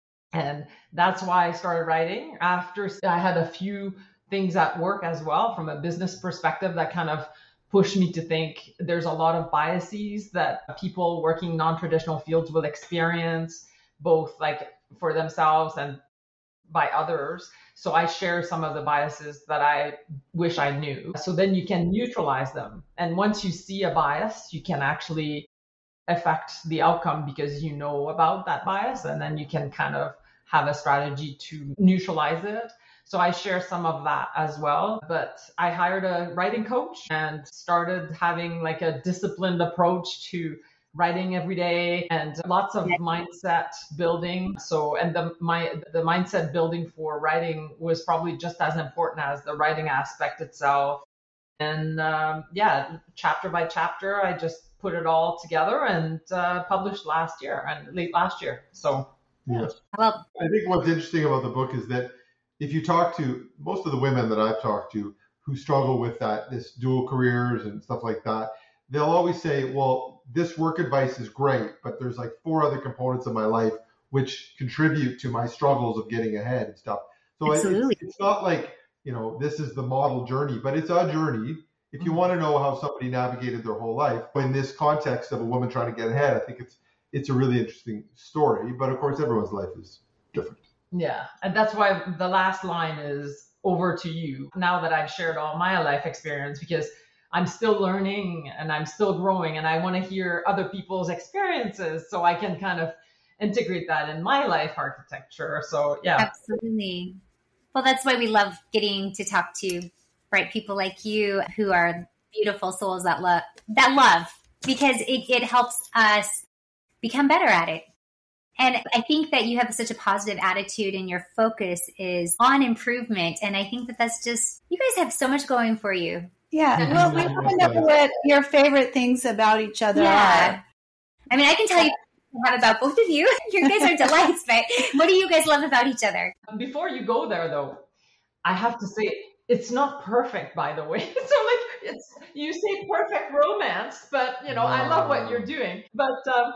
And that's why I started writing. After I had a few things at work as well from a business perspective that kind of pushed me to think there's a lot of biases that people working non-traditional fields will experience, both like for themselves and by others. So I share some of the biases that I wish I knew. So then you can neutralize them. And once you see a bias, you can actually affect the outcome because you know about that bias, and then you can kind of have a strategy to neutralize it. So I share some of that as well. But I hired a writing coach and started having like a disciplined approach to writing every day and lots of mindset building. So, and the my the mindset building for writing was probably just as important as the writing aspect itself. And um, yeah, chapter by chapter, I just put it all together and uh, published last year and late last year. So,
yes.
Well,
I think what's interesting about the book is that if you talk to most of the women that I've talked to who struggle with that, this dual careers and stuff like that, they'll always say, well, this work advice is great, but there's like four other components of my life which contribute to my struggles of getting ahead and stuff. So it's, it's not like, you know, this is the model journey, but it's a journey. If you want to know how somebody navigated their whole life in this context of a woman trying to get ahead, I think it's it's a really interesting story. But of course, everyone's life is different.
Yeah. And that's why the last line is over to you now that I've shared all my life experience, because I'm still learning and I'm still growing and I want to hear other people's experiences so I can kind of integrate that in my life architecture. So yeah.
Absolutely. Well, that's why we love getting to talk to bright people like you who are beautiful souls that love, that love, because it, it helps us become better at it. And I think that you have such a positive attitude and your focus is on improvement. And I think that that's just, you guys have so much going for you.
Yeah. Well, we want to know what your favorite things about each other
Yeah.
are.
I mean, I can tell you have about both of you. You guys are delights, but what do you guys love about each other?
Before you go there, though, I have to say it's not perfect, by the way. So like, it's you say perfect romance, but you know, I love what you're doing. But um,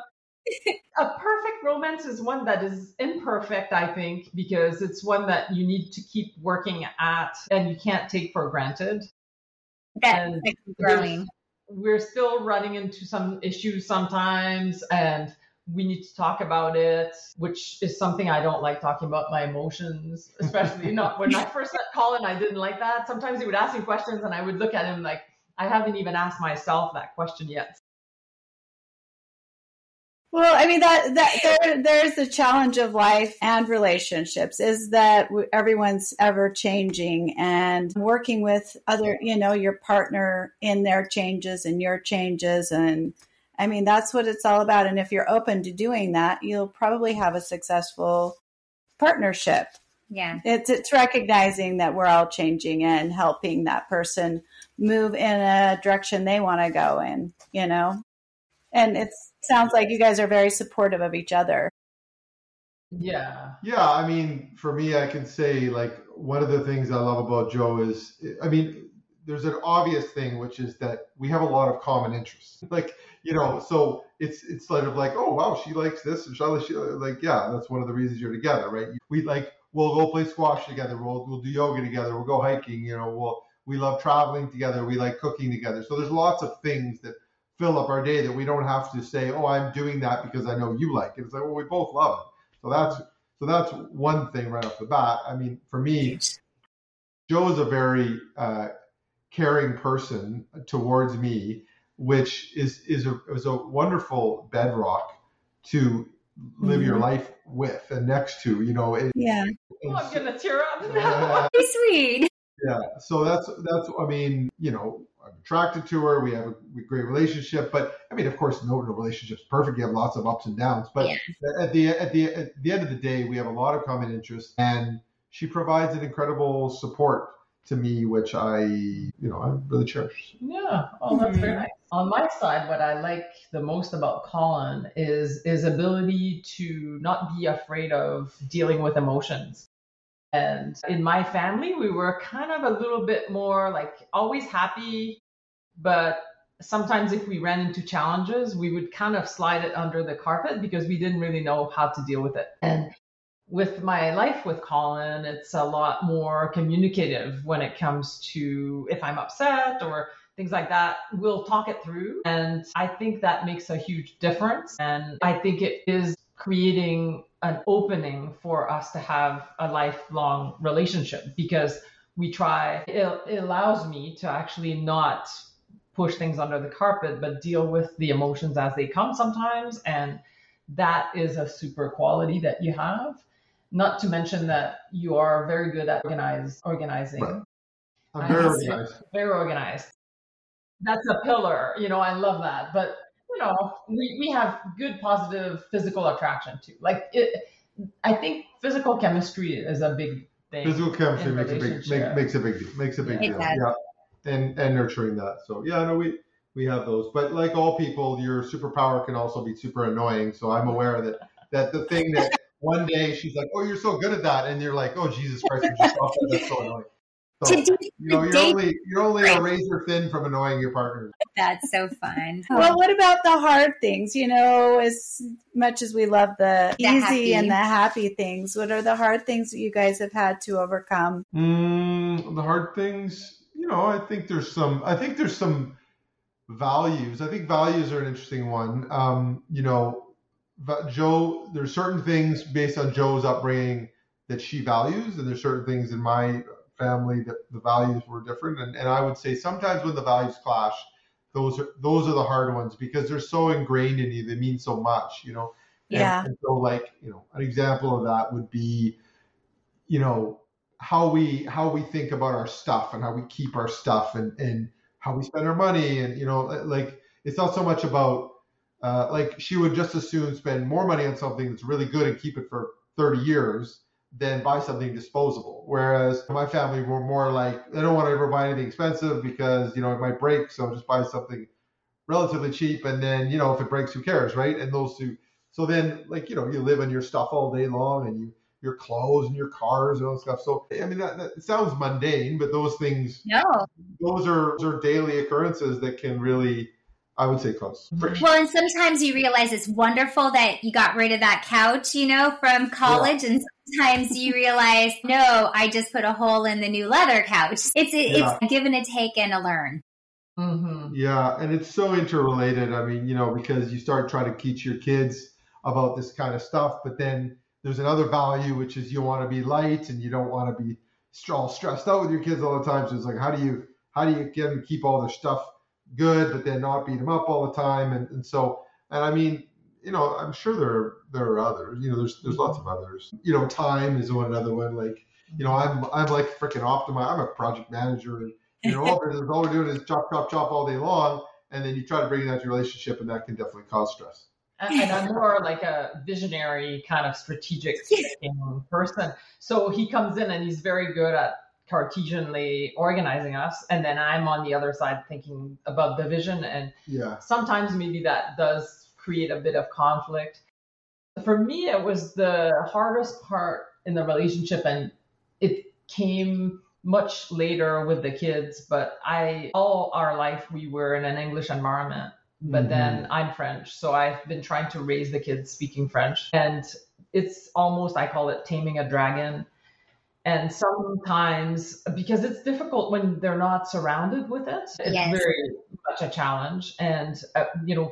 a perfect romance is one that is imperfect, I think, because it's one that you need to keep working at and you can't take for granted.
That's growing.
We're still running into some issues sometimes, and we need to talk about it, which is something I don't like talking about my emotions, especially not when I first met Colin, I didn't like that. Sometimes he would ask me questions and I would look at him like, I haven't even asked myself that question yet.
Well, I mean, that, that there, there's the challenge of life and relationships is that everyone's ever changing, and working with other, you know, your partner in their changes and your changes. And I mean, that's what it's all about. And if you're open to doing that, you'll probably have a successful partnership.
Yeah.
It's, it's recognizing that we're all changing and helping that person move in a direction they want to go in, you know, and it sounds like you guys are very supportive of each other.
Yeah.
Yeah. I mean, for me, I can say like one of the things I love about Jo is, I mean, there's an obvious thing, which is that we have a lot of common interests. Like, you know, so it's it's sort of like, oh, wow, she likes this. And Charlotte, she, like, yeah, that's one of the reasons you're together, right? We like, we'll go play squash together. We'll we'll do yoga together. We'll go hiking. You know, we'll we love traveling together. We like cooking together. So there's lots of things that fill up our day that we don't have to say, oh, I'm doing that because I know you like it. It's like, well, we both love it. So that's So that's one thing right off the bat. I mean, for me, Joe's a very uh, caring person towards me, which is is a is a wonderful bedrock to live mm-hmm. your life with and next to. You know, it,
yeah.
Oh, I'm gonna tear up now.
Very sweet.
Yeah. So that's that's. I mean, you know, I'm attracted to her. We have a great relationship, but I mean, of course, no, no relationship's perfect. You have lots of ups and downs, but yeah. at the at the at the end of the day, we have a lot of common interests, and she provides an incredible support to me, which I, you know, I really cherish.
Yeah. Oh, that's mm-hmm. very nice. On my side, what I like the most about Colin is his ability to not be afraid of dealing with emotions. And in my family, we were kind of a little bit more like always happy, but sometimes if we ran into challenges, we would kind of slide it under the carpet because we didn't really know how to deal with it. And with my life with Colin, it's a lot more communicative when it comes to if I'm upset or things like that. We'll talk it through. And I think that makes a huge difference. And I think it is creating an opening for us to have a lifelong relationship because we try, it, it allows me to actually not push things under the carpet, but deal with the emotions as they come sometimes. And that is a super quality that you have. Not to mention that you are very good at organize, organizing.
Right. I'm very organized.
Very organized. That's a pillar. You know, I love that. But, you know, we, we have good, positive physical attraction too. Like, it, I think physical chemistry is a big thing.
Physical chemistry makes a big make, makes a big deal. Makes a big deal.
Exactly.
Yeah. And and nurturing that. So yeah, no, we we have those. But like all people, your superpower can also be super annoying. So I'm aware that that the thing that one day she's like, "Oh, you're so good at that," and you're like, "Oh, Jesus Christ, you just stop that. That's so annoying." So, you know, you're only you're only a razor thin from annoying your partner.
That's so fun.
Well, what about the hard things? You know, as much as we love the, the easy happy. and the happy things, what are the hard things that you guys have had to overcome?
Mm, the hard things, you know, I think there's some. I think there's some values. I think values are an interesting one. Um, you know, Joe, there's certain things based on Joe's upbringing that she values, and there's certain things in my family that the values were different. And, and I would say sometimes when the values clash, those are those are the hard ones because they're so ingrained in you. They mean so much, you know. And,
yeah.
And so, like, you know, an example of that would be, you know, how we how we think about our stuff and how we keep our stuff and and how we spend our money. And, you know, like, it's not so much about uh, like she would just as soon spend more money on something that's really good and keep it for thirty years than buy something disposable. Whereas my family were more like, they don't want to ever buy anything expensive because, you know, it might break. So just buy something relatively cheap. And then, you know, if it breaks, who cares, right? And those two. So then, like, you know, you live in your stuff all day long and you, your clothes and your cars and all that stuff. So, I mean, that, that it sounds mundane, but those things,
no,
those are, those are daily occurrences that can really, I would say, close.
Well, and sometimes you realize it's wonderful that you got rid of that couch, you know, from college. Yeah. And sometimes you realize, no, I just put a hole in the new leather couch. It's a, yeah. it's give and a take and a learn.
Mm-hmm.
Yeah. And it's so interrelated. I mean, you know, because you start trying to teach your kids about this kind of stuff, but then there's another value, which is you want to be light and you don't want to be all stressed out with your kids all the time. So it's like, how do you, how do you get them to keep all their stuff good, but then not beat them up all the time? And, and so, and I mean, you know, I'm sure there there are others. You know, there's there's lots of others. You know, time is one another one. Like, you know, I'm I'm like freaking optimize. I'm a project manager, and you know, all, we're, all we're doing is chop chop chop all day long, and then you try to bring that to your relationship, and that can definitely cause stress.
And I'm more like a visionary kind of strategic thinking person. So he comes in and he's very good at Cartesianly organizing us, and then I'm on the other side thinking about the vision, and
yeah,
sometimes maybe that does create a bit of conflict. For me, it was the hardest part in the relationship, and it came much later with the kids, but I all our life we were in an English environment, but mm-hmm. then I'm French, so I've been trying to raise the kids speaking French, and it's almost, I call it taming a dragon. And sometimes, because it's difficult when they're not surrounded with it, it's
yes.
very much a challenge. And, uh, you know,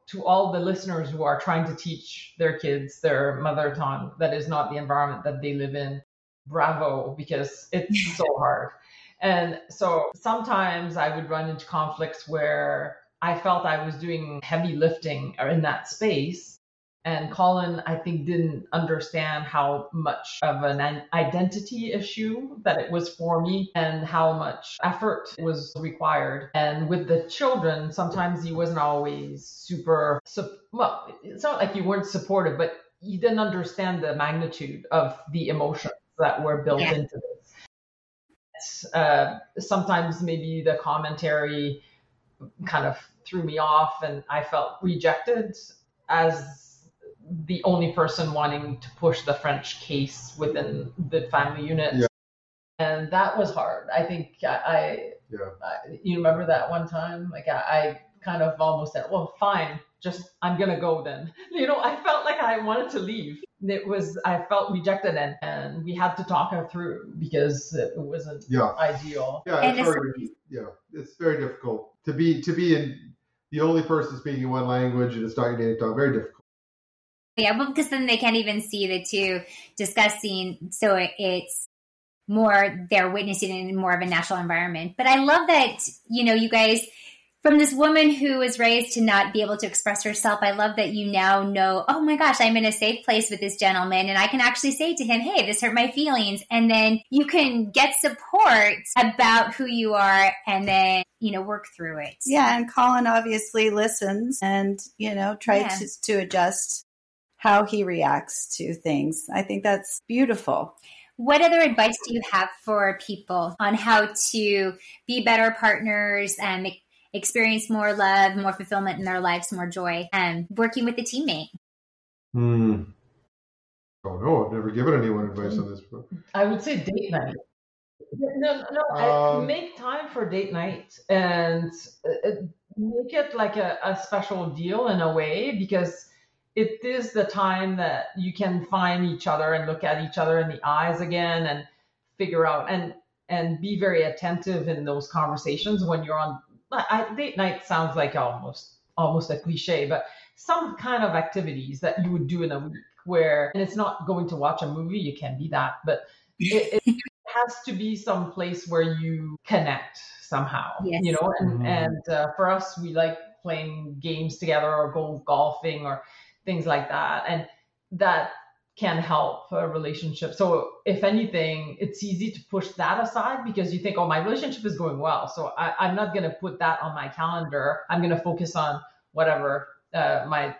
to all the listeners who are trying to teach their kids their mother tongue that is not the environment that they live in, bravo, because it's so hard. And so sometimes I would run into conflicts where I felt I was doing heavy lifting in that space. And Colin, I think, didn't understand how much of an identity issue that it was for me and how much effort was required. And with the children, sometimes he wasn't always super, well, it's not like you weren't supportive, but you didn't understand the magnitude of the emotions that were built yeah. into this. Uh, sometimes maybe the commentary kind of threw me off and I felt rejected as the only person wanting to push the French case within the family unit. Yeah. And that was hard. I think I, I,
yeah.
I you remember that one time? Like I, I kind of almost said, well, fine, just, I'm going to go then. You know, I felt like I wanted to leave. It was, I felt rejected and, and we had to talk her through because it wasn't
yeah.
ideal.
Yeah, it's very, yeah, it's very difficult to be, to be in the only person speaking one language and it's not your native tongue. Very difficult.
Yeah, well, because then they can't even see the two discussing. So it, it's more, they're witnessing it in more of a natural environment. But I love that, you know, you guys, from this woman who was raised to not be able to express herself, I love that you now know, oh my gosh, I'm in a safe place with this gentleman. And I can actually say to him, hey, this hurt my feelings. And then you can get support about who you are and then, you know, work through it.
Yeah. And Colin obviously listens and, you know, tries
yeah.
to, to adjust how he reacts to things. I think that's beautiful.
What other advice do you have for people on how to be better partners and experience more love, more fulfillment in their lives, more joy, and working with a teammate?
Hmm. Oh no, I've never given anyone advice on this book.
I would say date night. No, no,
Um,
make time for date night and make it like a, a special deal in a way, because it is the time that you can find each other and look at each other in the eyes again and figure out and and be very attentive in those conversations when you're on. I, date night sounds like almost almost a cliche, but some kind of activities that you would do in a week where, and it's not going to watch a movie, you can be that, but it, it has to be some place where you connect somehow,
yes.
you know, and,
Mm-hmm.
and uh, for us, we like playing games together or go golfing or things like that. And that can help a relationship. So if anything, it's easy to push that aside because you think, oh, my relationship is going well. So I, I'm not going to put that on my calendar. I'm going to focus on whatever, uh, my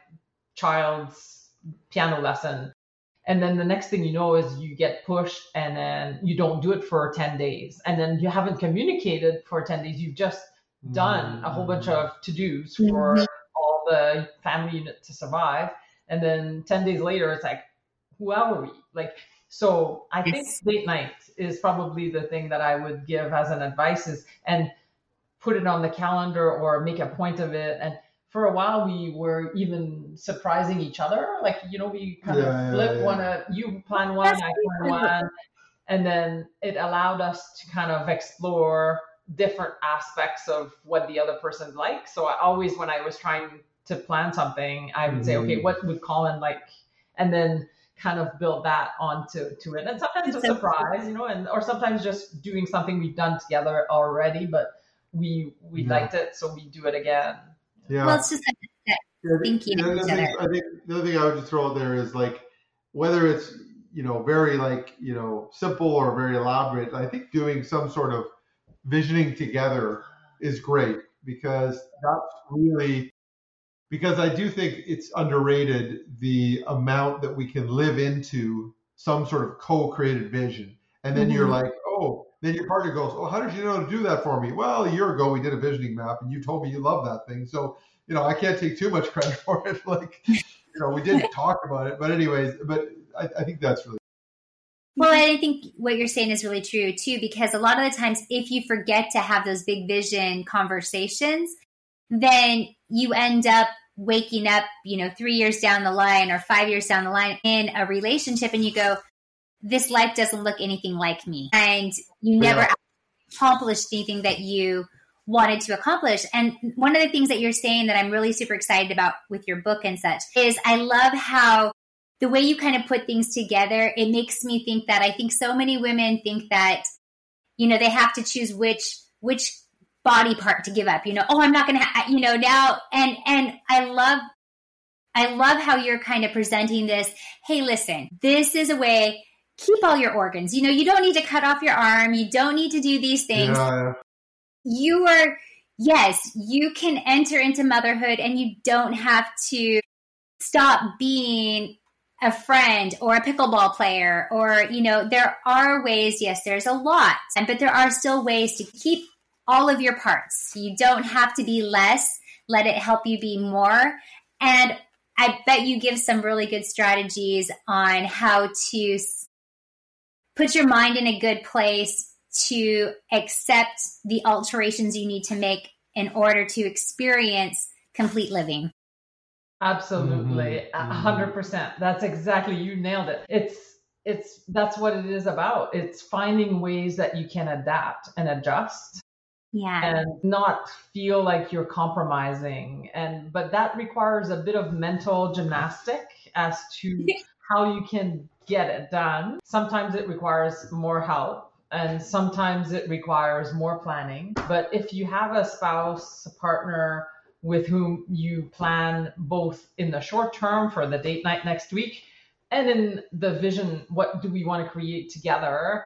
child's piano lesson. And then the next thing you know is you get pushed and then you don't do it for ten days. And then you haven't communicated for ten days. You've just done mm-hmm. a whole bunch of to-dos for mm-hmm. all the family unit to survive. And then ten days later, it's like, who are we? Like, so I think yes. date night is probably the thing that I would give as an advice is, and put it on the calendar or make a point of it. And for a while we were even surprising each other. Like, you know, we kind
yeah,
of flip
yeah, yeah.
one, uh, you plan one, I plan one. And then it allowed us to kind of explore different aspects of what the other person likes. So I always, when I was trying to plan something, I would mm-hmm. say, okay, what would Colin like? And then kind of build that onto to it. And sometimes it's a surprise, you know, and or sometimes just doing something we've done together already, but we we yeah. liked it, so we do it again.
Yeah.
Well, it's just like that
yeah,
thinking
the,
of
the
each
thing,
other.
I think the other thing I would just throw out there is like, whether it's, you know, very like, you know, simple or very elaborate, I think doing some sort of visioning together is great, because that's really, because I do think it's underrated the amount that we can live into some sort of co-created vision. And then mm-hmm. you're like, oh, then your partner goes, oh, how did you know to do that for me? Well, a year ago we did a visioning map and you told me you love that thing. So, you know, I can't take too much credit for it. Like, you know, we didn't talk about it, but anyways, but I, I think that's really.
Well, I think what you're saying is really true too, because a lot of the times if you forget to have those big vision conversations, then you end up waking up, you know, three years down the line or five years down the line in a relationship and you go, this life doesn't look anything like me. And you never yeah. accomplished anything that you wanted to accomplish. And one of the things that you're saying that I'm really super excited about with your book and such is I love how the way you kind of put things together, it makes me think that I think so many women think that, you know, they have to choose which, which body part to give up, you know, oh, I'm not going to, ha-, you know, now. And, and I love, I love how you're kind of presenting this. Hey, listen, this is a way, keep all your organs, you know, you don't need to cut off your arm. You don't need to do these things.
Yeah.
You are, yes, you can enter into motherhood and you don't have to stop being a friend or a pickleball player, or, you know, there are ways, yes, there's a lot, but there are still ways to keep all of your parts. You don't have to be less. Let it help you be more. And I bet you give some really good strategies on how to put your mind in a good place to accept the alterations you need to make in order to experience complete living.
Absolutely. A hundred percent. That's exactly, you nailed it. It's, it's, that's what it is about. It's finding ways that you can adapt and adjust.
Yeah.
And not feel like you're compromising. And, but that requires a bit of mental gymnastic as to how you can get it done. Sometimes it requires more help and sometimes it requires more planning. But if you have a spouse, a partner, with whom you plan both in the short term for the date night next week and in the vision, what do we want to create together,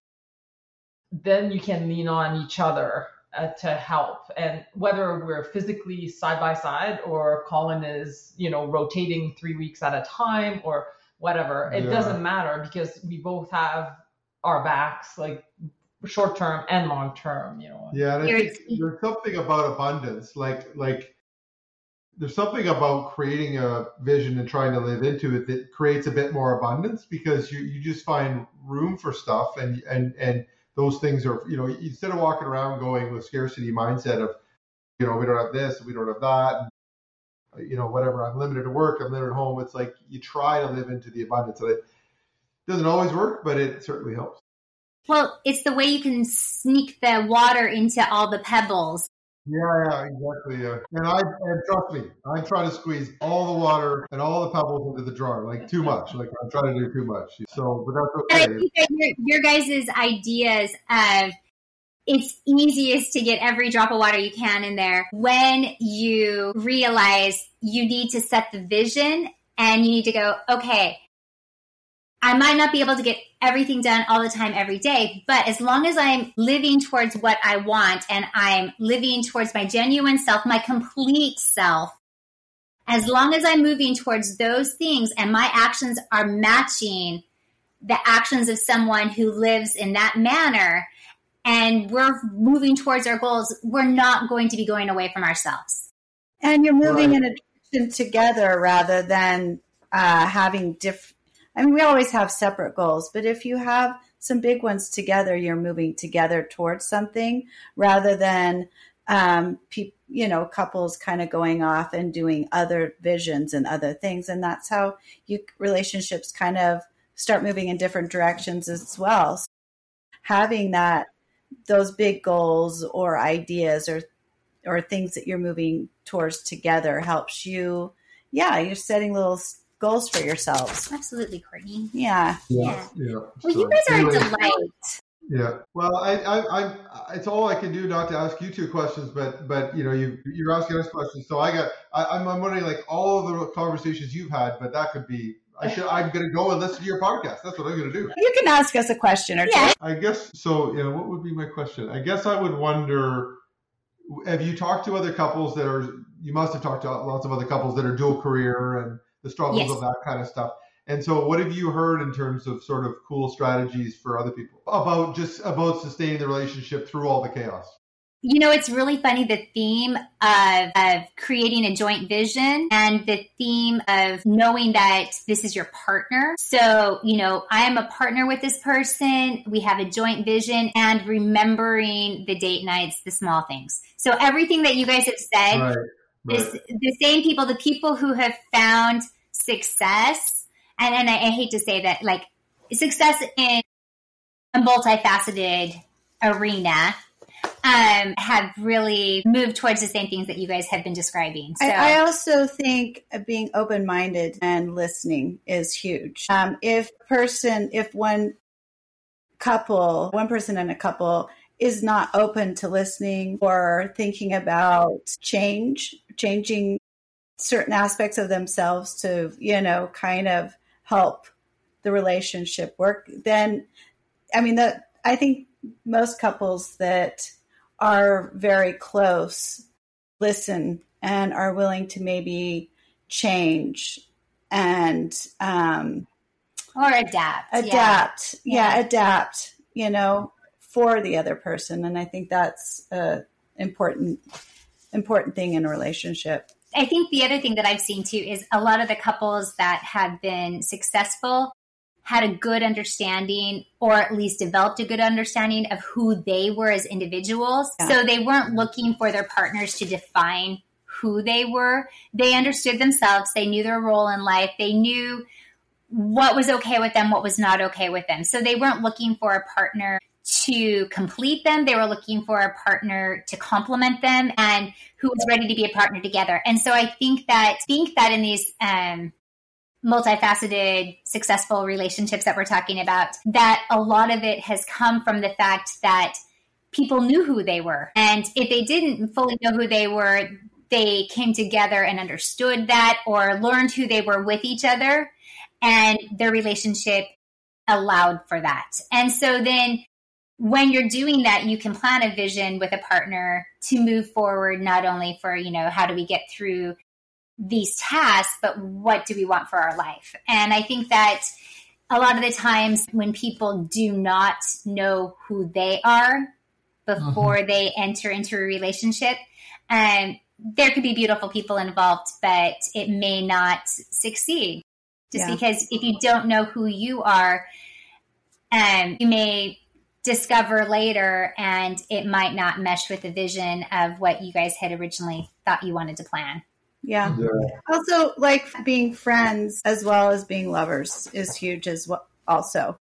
then you can lean on each other uh, to help. And whether we're physically side by side or Colin is, you know, rotating three weeks at a time or whatever, it yeah. doesn't matter because we both have our backs, like short term and long term, you know.
Yeah, and I think there's something about abundance, like like there's something about creating a vision and trying to live into it that creates a bit more abundance because you, you just find room for stuff and, and, and those things are, you know, instead of walking around going with scarcity mindset of, you know, we don't have this, we don't have that, and, you know, whatever, I'm limited to work, I'm limited at home. It's like you try to live into the abundance of it. Doesn't always work, but it certainly helps.
Well, it's the way you can sneak the water into all the pebbles.
Yeah, yeah, exactly. Yeah. And I, and trust me, I try to squeeze all the water and all the pebbles into the jar, like too much. Like I'm trying to do too much. So, but that's okay.
And I think that your, your guys' ideas of it's easiest to get every drop of water you can in there when you realize you need to set the vision and you need to go, okay, I might not be able to get everything done all the time every day, but as long as I'm living towards what I want and I'm living towards my genuine self, my complete self, as long as I'm moving towards those things and my actions are matching the actions of someone who lives in that manner and we're moving towards our goals, we're not going to be going away from ourselves.
And you're moving
right.
in a direction together rather than uh, having different. I mean, we always have separate goals, but if you have some big ones together, you're moving together towards something rather than, um, pe- you know, couples kind of going off and doing other visions and other things. And that's how you relationships kind of start moving in different directions as well. So having that, those big goals or ideas or, or things that you're moving towards together helps you. Yeah, you're setting little goals for yourselves.
Absolutely, Courtney.
Yeah.
Yeah. yeah.
Well,
so,
you guys are
anyway,
a delight.
Yeah. Well, I, I, I, it's all I can do not to ask you two questions, but, but you know, you, you're asking us questions. So I got, I, I'm, I'm wondering like all of the conversations you've had, but that could be, I should, I'm going to go and listen to your podcast. That's what I'm going to do.
You can ask us a question or two.
Yeah.
I guess so. Yeah. What would be my question? I guess I would wonder, have you talked to other couples that are, you must have talked to lots of other couples that are dual career and the struggles
Yes.
of that kind of stuff. And so what have you heard in terms of sort of cool strategies for other people about just about sustaining the relationship through all the chaos?
You know, it's really funny, the theme of, of creating a joint vision and the theme of knowing that this is your partner. So, you know, I am a partner with this person. We have a joint vision and remembering the date nights, the small things. So everything that you guys have said,
Right. Right.
is the same people, the people who have found success, and, and I, I hate to say that, like success in a multifaceted arena, um, have really moved towards the same things that you guys have been describing. So
I, I also think being open-minded and listening is huge. Um, if person, if one couple, one person in a couple is not open to listening or thinking about change, changing certain aspects of themselves to, you know, kind of help the relationship work, then, I mean, the, I think most couples that are very close listen and are willing to maybe change and um,
or adapt,
adapt, yeah.
yeah,
yeah, adapt, you know, for the other person. And I think that's a important, important thing in a relationship.
I think the other thing that I've seen too is a lot of the couples that have been successful had a good understanding, or at least developed a good understanding of who they were as individuals. Yeah. So they weren't looking for their partners to define who they were. They understood themselves. They knew their role in life. They knew what was okay with them, what was not okay with them. So they weren't looking for a partner to complete them. They were looking for a partner to complement them and who was ready to be a partner together. And so I think that think that in these um, multifaceted, successful relationships that we're talking about, that a lot of it has come from the fact that people knew who they were. And if they didn't fully know who they were, they came together and understood that, or learned who they were with each other, and their relationship allowed for that. And so then when you're doing that, you can plan a vision with a partner to move forward, not only for, you know, how do we get through these tasks, but what do we want for our life? And I think that a lot of the times when people do not know who they are before uh-huh. they enter into a relationship, and there could be beautiful people involved, but it may not succeed. Just yeah. because if you don't know who you are, um, you may discover later, and it might not mesh with the vision of what you guys had originally thought you wanted to plan.
Yeah. yeah. Also, like being friends as well as being lovers is huge as well. Also.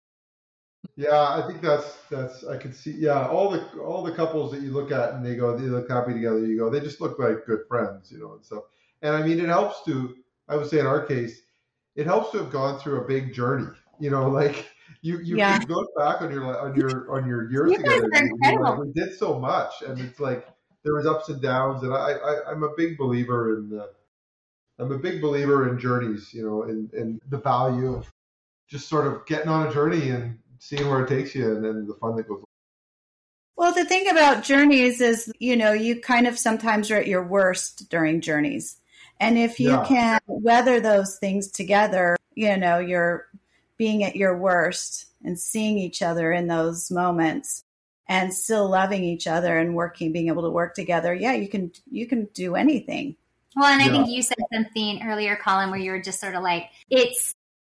Yeah, I think that's that's I could see. Yeah, all the all the couples that you look at and they go, they look happy together. You go, they just look like good friends, you know, and stuff. And I mean, it helps to. I would say in our case, it helps to have gone through a big journey. You know, like. You you yeah. can look back on your on your on your years
you
together.
Guys are incredible.
Like, we did so much, and it's like there was ups and downs. And I, I I'm a big believer in the, I'm a big believer in journeys. You know, and and the value of just sort of getting on a journey and seeing where it takes you, and then the fun that goes.
Well, the thing about journeys is, you know, you kind of sometimes are at your worst during journeys, and if you yeah. can weather those things together, you know, you're being at your worst and seeing each other in those moments and still loving each other and working, being able to work together. Yeah, you can, you can do anything.
Well, and I
yeah.
think you said something earlier, Colin, where you were just sort of like, it's,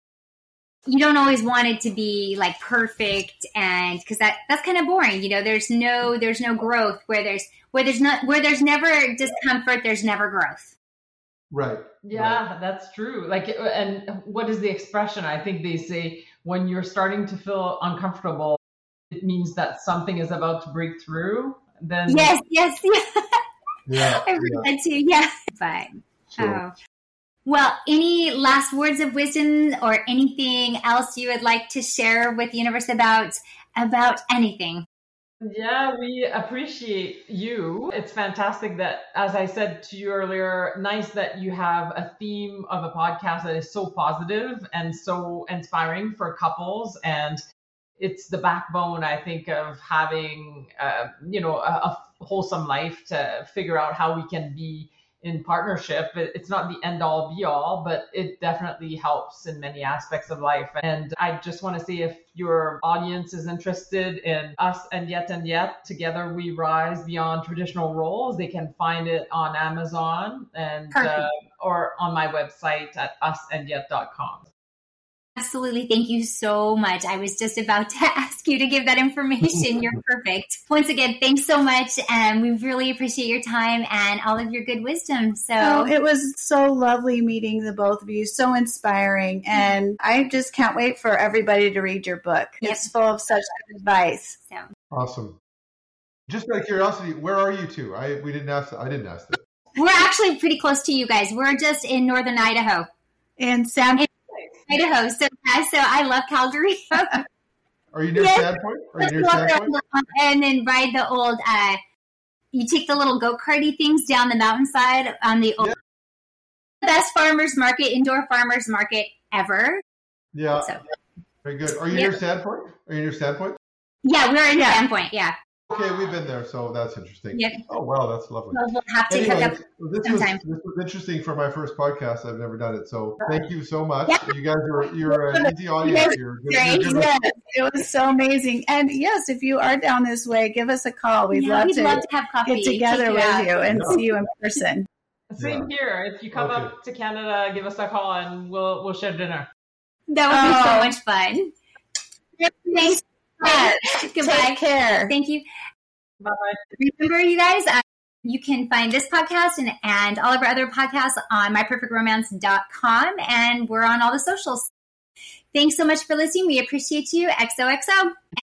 you don't always want it to be like perfect. And cause that, that's kind of boring. You know, there's no, there's no growth where there's, where there's not, where there's never discomfort, there's never growth.
Right.
Yeah,
right.
that's true. Like, and what is the expression? I think they say when you're starting to feel uncomfortable, it means that something is about to break through. Then
yes, yes, yeah.
Yeah,
I heard
yeah.
that too. Yeah, but
Sure.
oh. Well, any last words of wisdom or anything else you would like to share with the universe about about anything?
Yeah, we appreciate you. It's fantastic that, as I said to you earlier, nice that you have a theme of a podcast that is so positive and so inspiring for couples. And it's the backbone, I think, of having, uh, you know, a, a wholesome life to figure out how we can be in partnership. It's not the end all be all, but it definitely helps in many aspects of life. And I just want to say, if your audience is interested in Us and Yet and Yet, Together We Rise Beyond Traditional Roles, they can find it on Amazon and uh, or on my website at us and yet dot com.
Absolutely. Thank you so much. I was just about to ask you to give that information. You're perfect. Once again, thanks so much. And we really appreciate your time and all of your good wisdom. So
oh, it was so lovely meeting the both of you. So inspiring. And I just can't wait for everybody to read your book. Yep. It's full of such good advice.
So.
Awesome. Just out of curiosity, where are you two? I we didn't ask. I didn't ask that.
We're actually pretty close to you guys. We're just in northern Idaho.
In San
in Idaho. So, yeah, so I love Calgary.
Are you near
Yes.
Sandpoint? Are you near Sandpoint?
And then ride the old, uh, you take the little go-karty things down the mountainside on the old,
Yeah.
best farmer's market, indoor farmer's market ever.
Yeah.
So,
Very good. Are you
Yeah.
near Sandpoint? Are you near Sandpoint?
yeah, we're in
Yeah.
Sandpoint. Yeah.
Okay, we've been there, so that's interesting.
Yep.
Oh, wow, that's lovely.
So we'll have to
Anyway,
hook up
this was,
sometime.
this was interesting for my first podcast. I've never done it, so thank you so much.
Yeah.
You guys are you're an easy audience. You're good, you're good with-
Yes, it was so amazing. And yes, if you are down this way, give us a call. We'd
Yeah,
love
we'd
to
love to have coffee.
get together
take
with
out.
you and
Yeah.
see you in person.
Same here. If you come
Okay.
up to Canada, give us a call and we'll we'll share dinner.
That would be
Oh.
so much fun. Thanks.
Yes.
Goodbye.
Take care.
Thank you.
Bye bye.
Remember, you guys, uh, you can find this podcast and, and all of our other podcasts on my perfect romance dot com, and we're on all the socials. Thanks so much for listening. We appreciate you. X O X O.